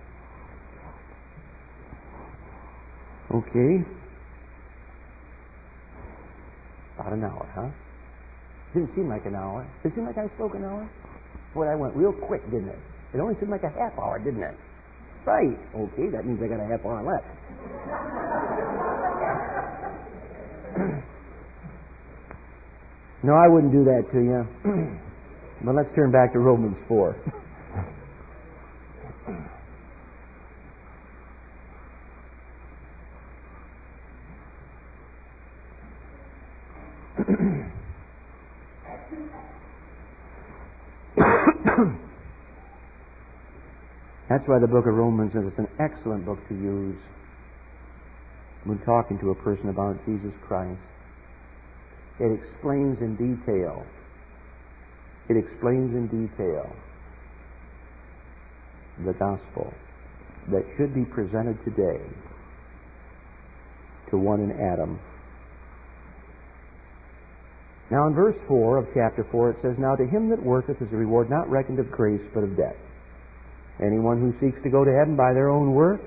Okay. About an hour, huh? Didn't seem like an hour. Did it seem like I spoke an hour? Boy, I went real quick, didn't it? It only seemed like a half hour, didn't it? Right. Okay, that means I got a half hour left. No, I wouldn't do that to you. But let's turn back to Romans four. That's why the book of Romans is an excellent book to use when talking to a person about Jesus Christ. It explains in detail. It explains in detail the gospel that should be presented today to one in Adam. Now in verse four of chapter four it says, Now to him that worketh is a reward not reckoned of grace but of debt. Anyone who seeks to go to heaven by their own works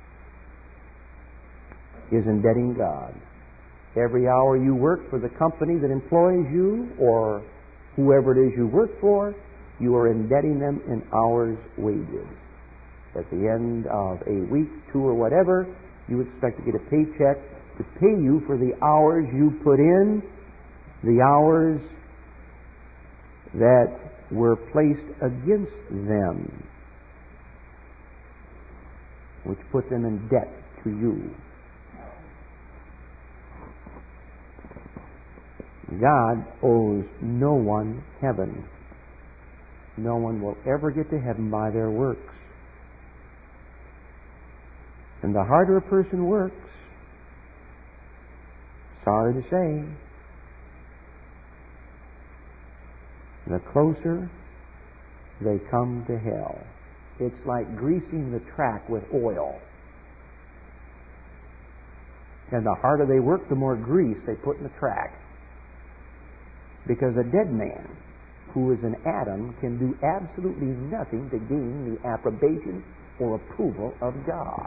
is indebting God. Every hour you work for the company that employs you or whoever it is you work for, you are indebting them in hours' wages. At the end of a week, two, or whatever, you expect to get a paycheck to pay you for the hours you put in, the hours that were placed against them, which put them in debt to you. God owes no one heaven. No one will ever get to heaven by their works. And the harder a person works, sorry to say, the closer they come to hell. It's like greasing the track with oil. And the harder they work, the more grease they put in the track. Because a dead man who is an Adam can do absolutely nothing to gain the approbation or approval of God.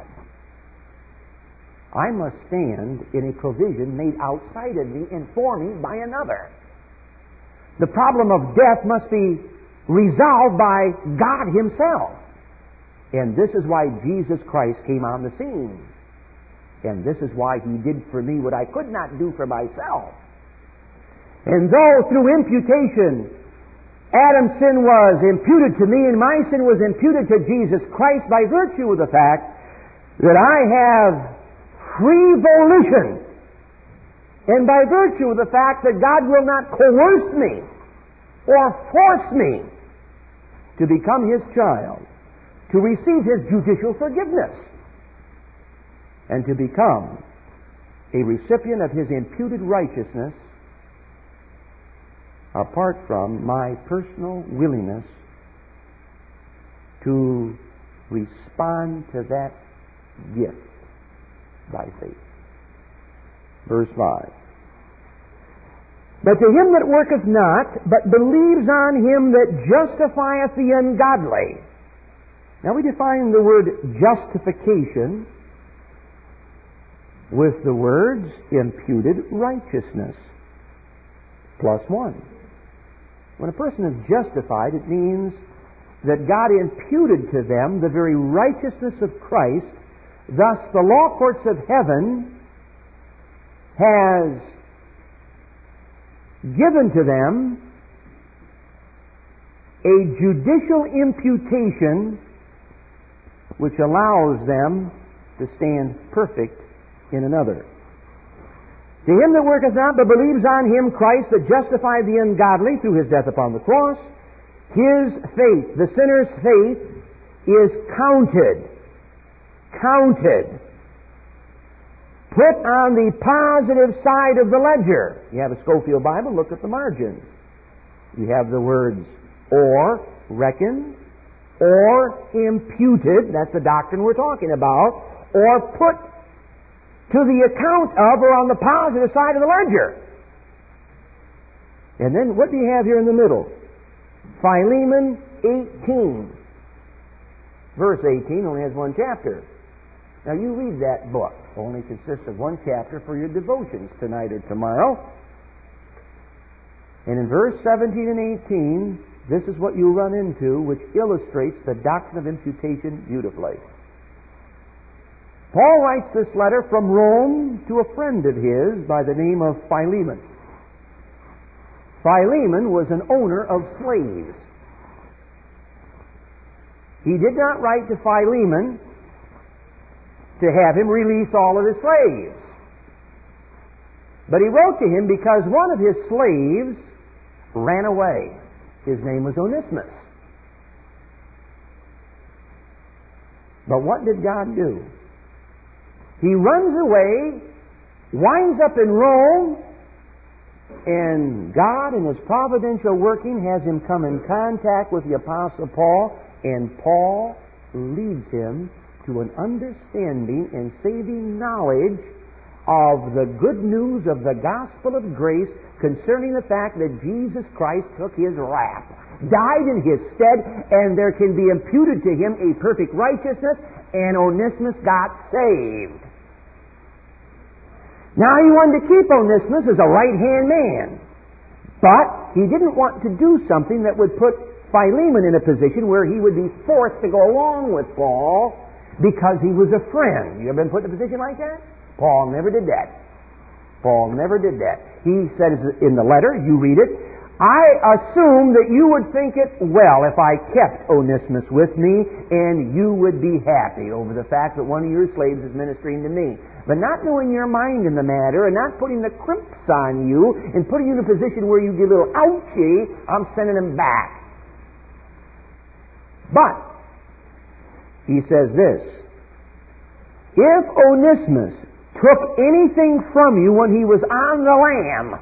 I must stand in a provision made outside of me and for me by another. The problem of death must be resolved by God Himself. And this is why Jesus Christ came on the scene. And this is why He did for me what I could not do for myself. And though through imputation Adam's sin was imputed to me and my sin was imputed to Jesus Christ by virtue of the fact that I have free volition, and by virtue of the fact that God will not coerce me or force me to become His child, to receive His judicial forgiveness, and to become a recipient of His imputed righteousness apart from my personal willingness to respond to that gift by faith. Verse five. But to him that worketh not, but believes on Him that justifieth the ungodly. Now we define the word justification with the words imputed righteousness plus one. When a person is justified, it means that God imputed to them the very righteousness of Christ. Thus, the law courts of heaven has given to them a judicial imputation which allows them to stand perfect in another. To him that worketh not, but believes on Him, Christ, that justified the ungodly through His death upon the cross, his faith, the sinner's faith, is counted. Counted. Put on the positive side of the ledger. You have a Scofield Bible, look at the margin. You have the words or, reckoned, or imputed, that's the doctrine we're talking about, or put to the account of or on the positive side of the ledger. And then what do you have here in the middle? Philemon eighteen. Verse eighteen only has one chapter. Now you read that book. Only consists of one chapter for your devotions tonight or tomorrow. And in verse seventeen and eighteen, this is what you run into, which illustrates the doctrine of imputation beautifully. Paul writes this letter from Rome to a friend of his by the name of Philemon. Philemon was an owner of slaves. He did not write to Philemon to have him release all of his slaves. But he wrote to him because one of his slaves ran away. His name was Onesimus. But what did God do? He runs away, winds up in Rome, and God in His providential working has him come in contact with the Apostle Paul, and Paul leads him to an understanding and saving knowledge of the good news of the gospel of grace concerning the fact that Jesus Christ took His wrath, died in his stead, and there can be imputed to him a perfect righteousness, and Onesimus got saved. Now he wanted to keep Onesimus as a right-hand man, but he didn't want to do something that would put Philemon in a position where he would be forced to go along with Paul because he was a friend. You ever been put in a position like that? Paul never did that. Paul never did that. He says in the letter, you read it, I assume that you would think it well if I kept Onesimus with me, and you would be happy over the fact that one of your slaves is ministering to me. But not knowing your mind in the matter, and not putting the crimps on you, and putting you in a position where you get a little ouchy, I'm sending him back. But, he says this, if Onesimus took anything from you when he was on the lam,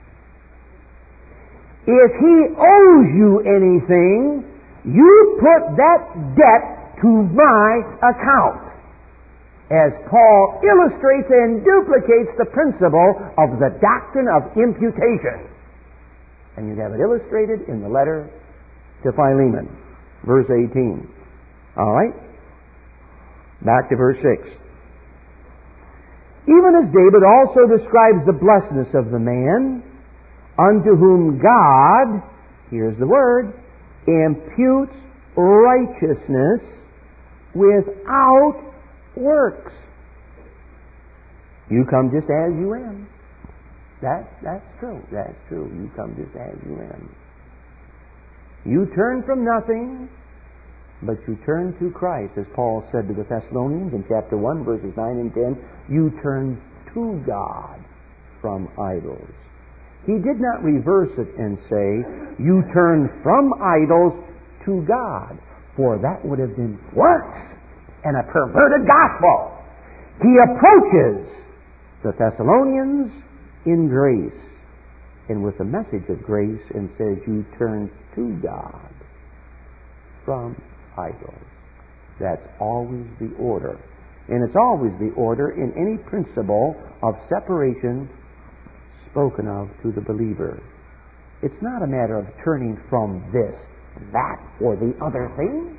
if he owes you anything, you put that debt to my account. as Paul illustrates and duplicates the principle of the doctrine of imputation. And you have it illustrated in the letter to Philemon, verse eighteen. All right? Back to verse six. Even as David also describes the blessedness of the man unto whom God, here's the word, imputes righteousness without works. You come just as you am. That, that's true. That's true. You come just as you am. You turn from nothing, but you turn to Christ, as Paul said to the Thessalonians in chapter one, verses nine and ten. You turn to God from idols. He did not reverse it and say, you turn from idols to God, for that would have been works and a perverted gospel. He approaches the Thessalonians in grace and with a message of grace and says, you turn to God from idols. That's always the order. And it's always the order in any principle of separation spoken of to the believer. It's not a matter of turning from this, that, or the other thing.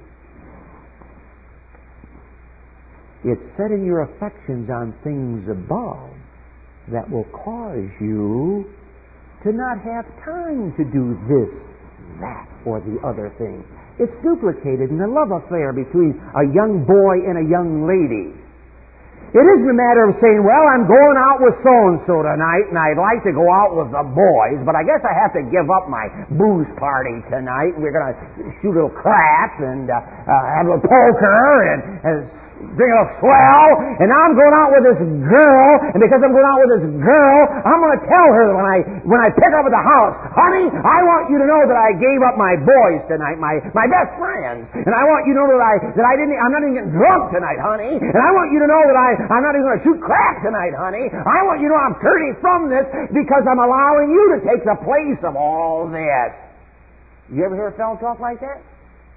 It's setting your affections on things above that will cause you to not have time to do this, that, or the other thing. It's duplicated in a love affair between a young boy and a young lady. It isn't a matter of saying, well, I'm going out with so-and-so tonight, and I'd like to go out with the boys, but I guess I have to give up my booze party tonight. We're going to shoot a little craps and uh, uh, have a little poker and, and drink a little swell, and now I'm going out with this girl, and because I'm going out with this girl, I'm going to tell her that when I when I pick her up at the house, honey, I want you to know that I gave up my boys tonight, my, my best friends, and I want you to know that I that I didn't I'm not even getting drunk tonight, honey, and I want you to know that I I'm not even going to shoot crap tonight, honey. I want you to know I'm turning from this because I'm allowing you to take the place of all this. You ever hear a fellow talk like that?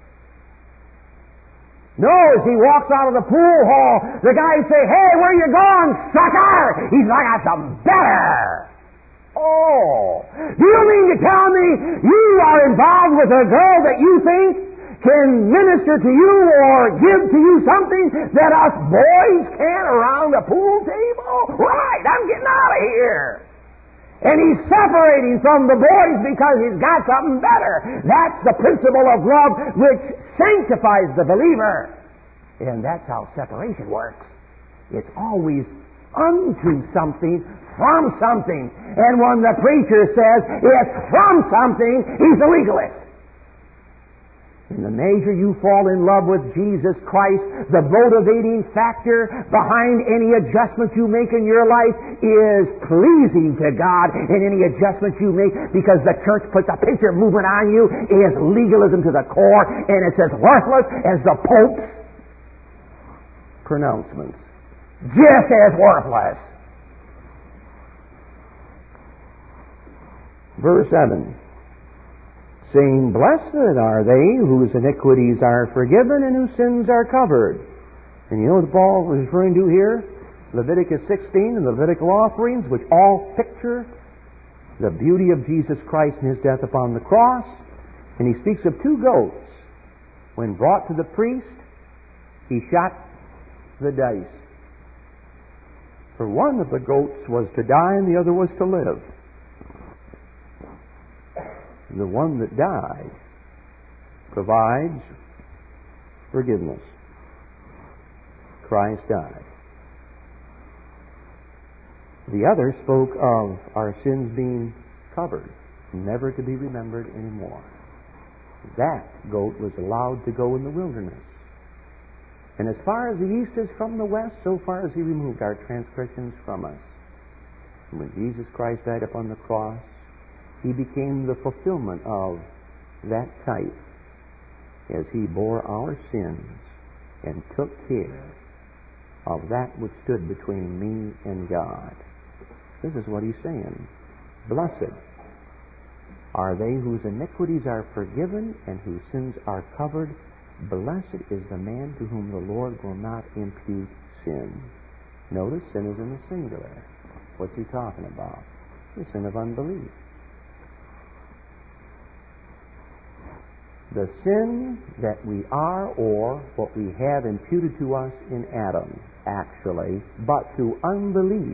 No, as he walks out of the pool hall, the guys say, hey, where you going, sucker? He's like, I got something better. Oh, do you mean to tell me you are involved with a girl that you think can minister to you or give to you something that us boys can't around the pool table? Right, I'm getting out of here. And he's separating from the boys because he's got something better. That's the principle of love which sanctifies the believer. And that's how separation works. It's always unto something, from something. And when the preacher says it's from something, he's a legalist. In the measure you fall in love with Jesus Christ, the motivating factor behind any adjustment you make in your life is pleasing to God in any adjustment you make, because the church puts a picture movement on you is legalism to the core, and it's as worthless as the Pope's pronouncements. Just as worthless. Verse seven. Saying, blessed are they whose iniquities are forgiven and whose sins are covered. And you know what Paul was referring to here? Leviticus sixteen and the Levitical offerings, which all picture the beauty of Jesus Christ and His death upon the cross. And he speaks of two goats. When brought to the priest, he shot the dice. For one of the goats was to die and the other was to live. The one that died provides forgiveness. Christ died. The other spoke of our sins being covered, never to be remembered anymore. That goat was allowed to go in the wilderness. And as far as the east is from the west, so far as He removed our transgressions from us. And when Jesus Christ died upon the cross, He became the fulfillment of that type as He bore our sins and took care of that which stood between me and God. This is what He's saying. Blessed are they whose iniquities are forgiven and whose sins are covered. Blessed is the man to whom the Lord will not impute sin. Notice sin is in the singular. What's he talking about? The sin of unbelief. The sin that we are, or what we have imputed to us in Adam, actually, but through unbelief.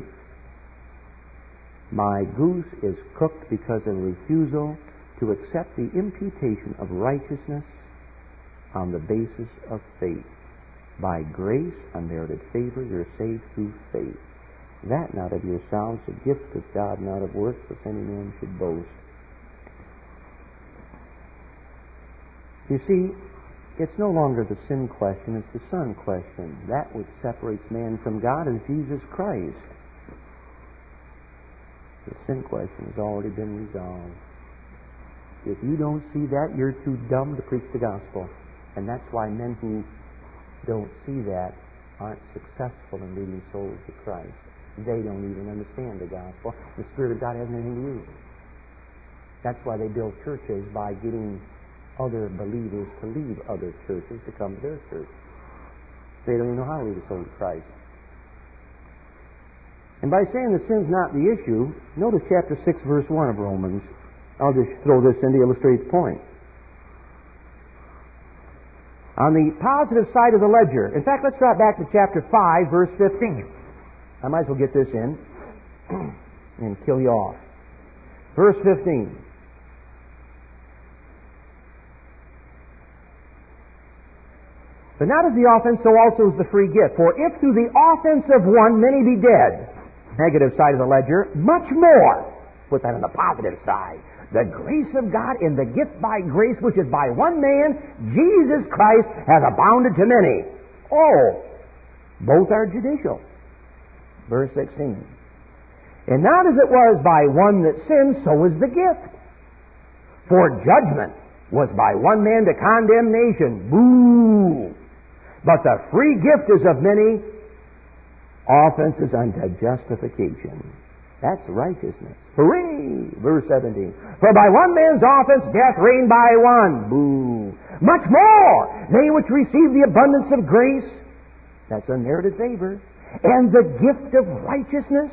My goose is cooked because of refusal to accept the imputation of righteousness on the basis of faith. By grace, unmerited favor, you're saved through faith. That not of yourselves, a gift of God, not of works, if any man should boast. You see, it's no longer the sin question, it's the Son question. That which separates man from God is Jesus Christ. The sin question has already been resolved. If you don't see that, you're too dumb to preach the gospel. And that's why men who don't see that aren't successful in leading souls to Christ. They don't even understand the gospel. The Spirit of God hasn't anything to do with it. That's why they build churches, by getting other believers to leave other churches to come to their church. They don't even know how to lead a soul to Christ. And by saying the sin's not the issue, notice chapter six, verse one of Romans. I'll just throw this in to illustrate the point. On the positive side of the ledger, in fact, let's drop back to chapter five, verse fifteen. I might as well get this in and kill you off. Verse fifteen. But not as the offense, so also is the free gift. For if through the offense of one many be dead, negative side of the ledger, much more, put that on the positive side, the grace of God in the gift by grace, which is by one man, Jesus Christ, has abounded to many. Oh, both are judicial. Verse sixteen. And not as it was by one that sinned, so is the gift. For judgment was by one man to condemnation. Boo! But the free gift is of many offenses unto justification. That's righteousness. Hooray! Verse seventeen. For by one man's offense death reigned by one. Boo! Much more they which receive the abundance of grace, that's unmerited favor, and the gift of righteousness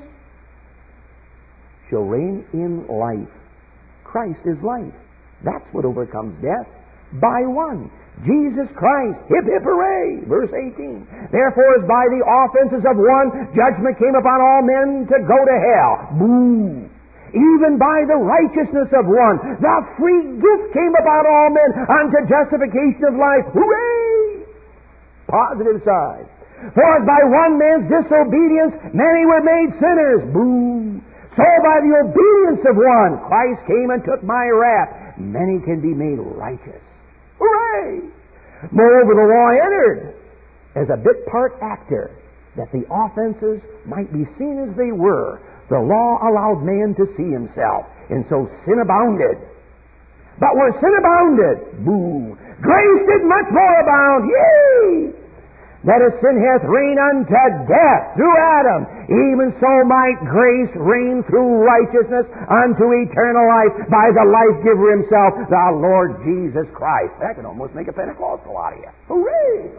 shall reign in life. Christ is life. That's what overcomes death. By one. Jesus Christ. Hip, hip, hooray! Verse eighteen. Therefore, as by the offenses of one, judgment came upon all men to go to hell. Boo! Even by the righteousness of one, the free gift came upon all men unto justification of life. Hooray! Positive side. For as by one man's disobedience, many were made sinners. Boo! So by the obedience of one, Christ came and took my wrath. Many can be made righteous. Hooray! Moreover, the law entered as a bit part actor, that the offenses might be seen as they were. The law allowed man to see himself, and so sin abounded. But where sin abounded, boo, grace did much more abound. Yea! That as sin hath reigned unto death through Adam, even so might grace reign through righteousness unto eternal life by the life giver himself, the Lord Jesus Christ. That can almost make a Pentecostal out of you. Hooray!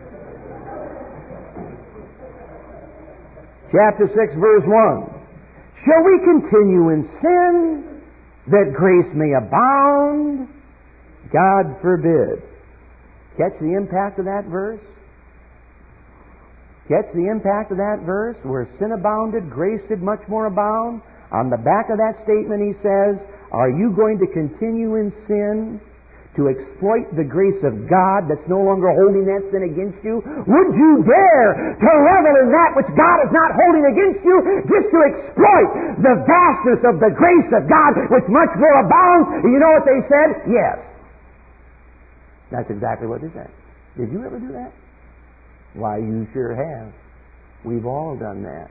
Chapter six, verse one. Shall we continue in sin that grace may abound? God forbid. Catch the impact of that verse? Catch the impact of that verse? Where sin abounded, grace did much more abound. On the back of that statement he says, are you going to continue in sin to exploit the grace of God that's no longer holding that sin against you? Would you dare to revel in that which God is not holding against you, just to exploit the vastness of the grace of God which much more abounds? You know what they said? Yes. That's exactly what they said. Did you ever do that? Why, you sure have. We've all done that.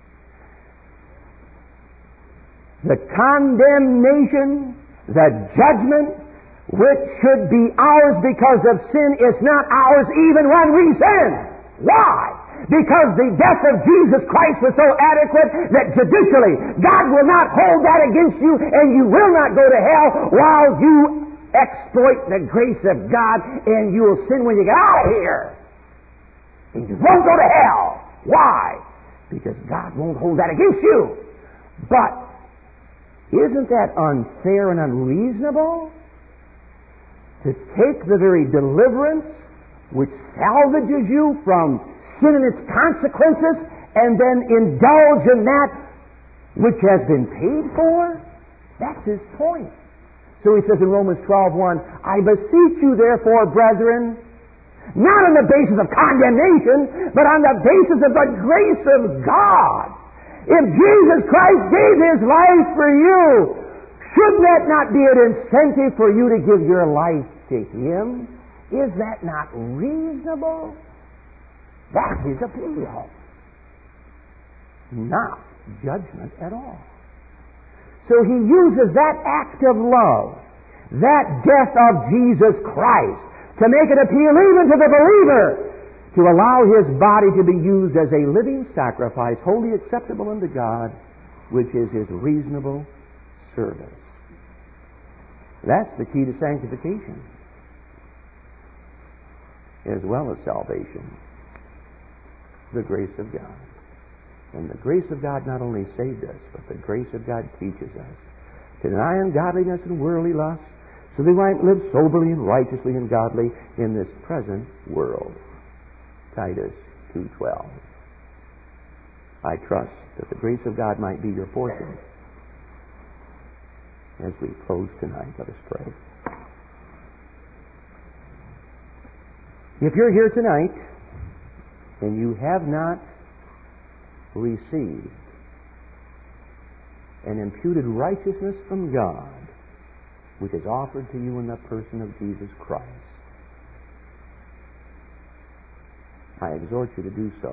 The condemnation, the judgment, which should be ours because of sin, is not ours even when we sin. Why? Because the death of Jesus Christ was so adequate that judicially God will not hold that against you, and you will not go to hell while you exploit the grace of God, and you will sin when you get out of here. And you won't go to hell. Why? Because God won't hold that against you. But isn't that unfair and unreasonable? To take the very deliverance which salvages you from sin and its consequences and then indulge in that which has been paid for? That's his point. So he says in Romans twelve one, I beseech you therefore, brethren, not on the basis of condemnation, but on the basis of the grace of God. If Jesus Christ gave his life for you, should that not be an incentive for you to give your life to him? Is that not reasonable? That's his appeal. Not judgment at all. So he uses that act of love, that death of Jesus Christ, to make it appeal even to the believer, to allow his body to be used as a living sacrifice, wholly acceptable unto God, which is his reasonable service. That's the key to sanctification, as well as salvation. The grace of God. And the grace of God not only saved us, but the grace of God teaches us to deny ungodliness and worldly lust, so they might live soberly and righteously and godly in this present world. Titus two twelve. I trust that the grace of God might be your portion. As we close tonight, let us pray. If you're here tonight and you have not received an imputed righteousness from God, which is offered to you in the person of Jesus Christ, I exhort you to do so.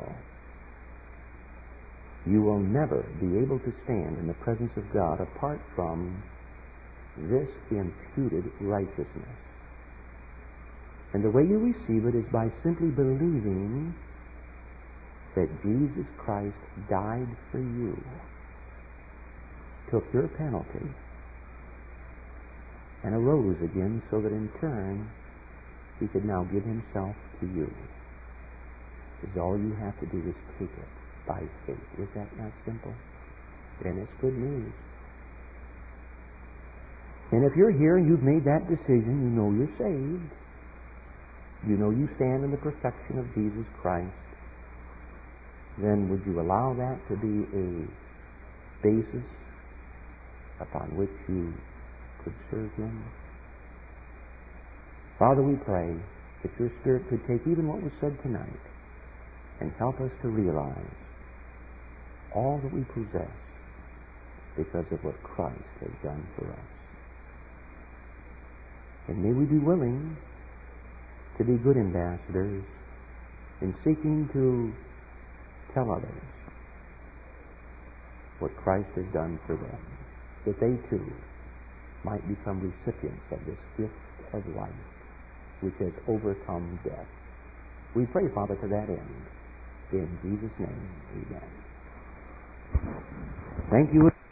You will never be able to stand in the presence of God apart from this imputed righteousness. And the way you receive it is by simply believing that Jesus Christ died for you, took your penalty, and arose again so that in turn he could now give himself to you. Because all you have to do is take it by faith. Is that not simple? Then it's good news. And if you're here and you've made that decision, you know you're saved. You know you stand in the perfection of Jesus Christ. Then would you allow that to be a basis upon which you could serve him? Father, we pray that your Spirit could take even what was said tonight and help us to realize all that we possess because of what Christ has done for us. And may we be willing to be good ambassadors in seeking to tell others what Christ has done for them, that they too might become recipients of this gift of life which has overcome death. We pray, Father, to that end. In Jesus' name, amen. Thank you.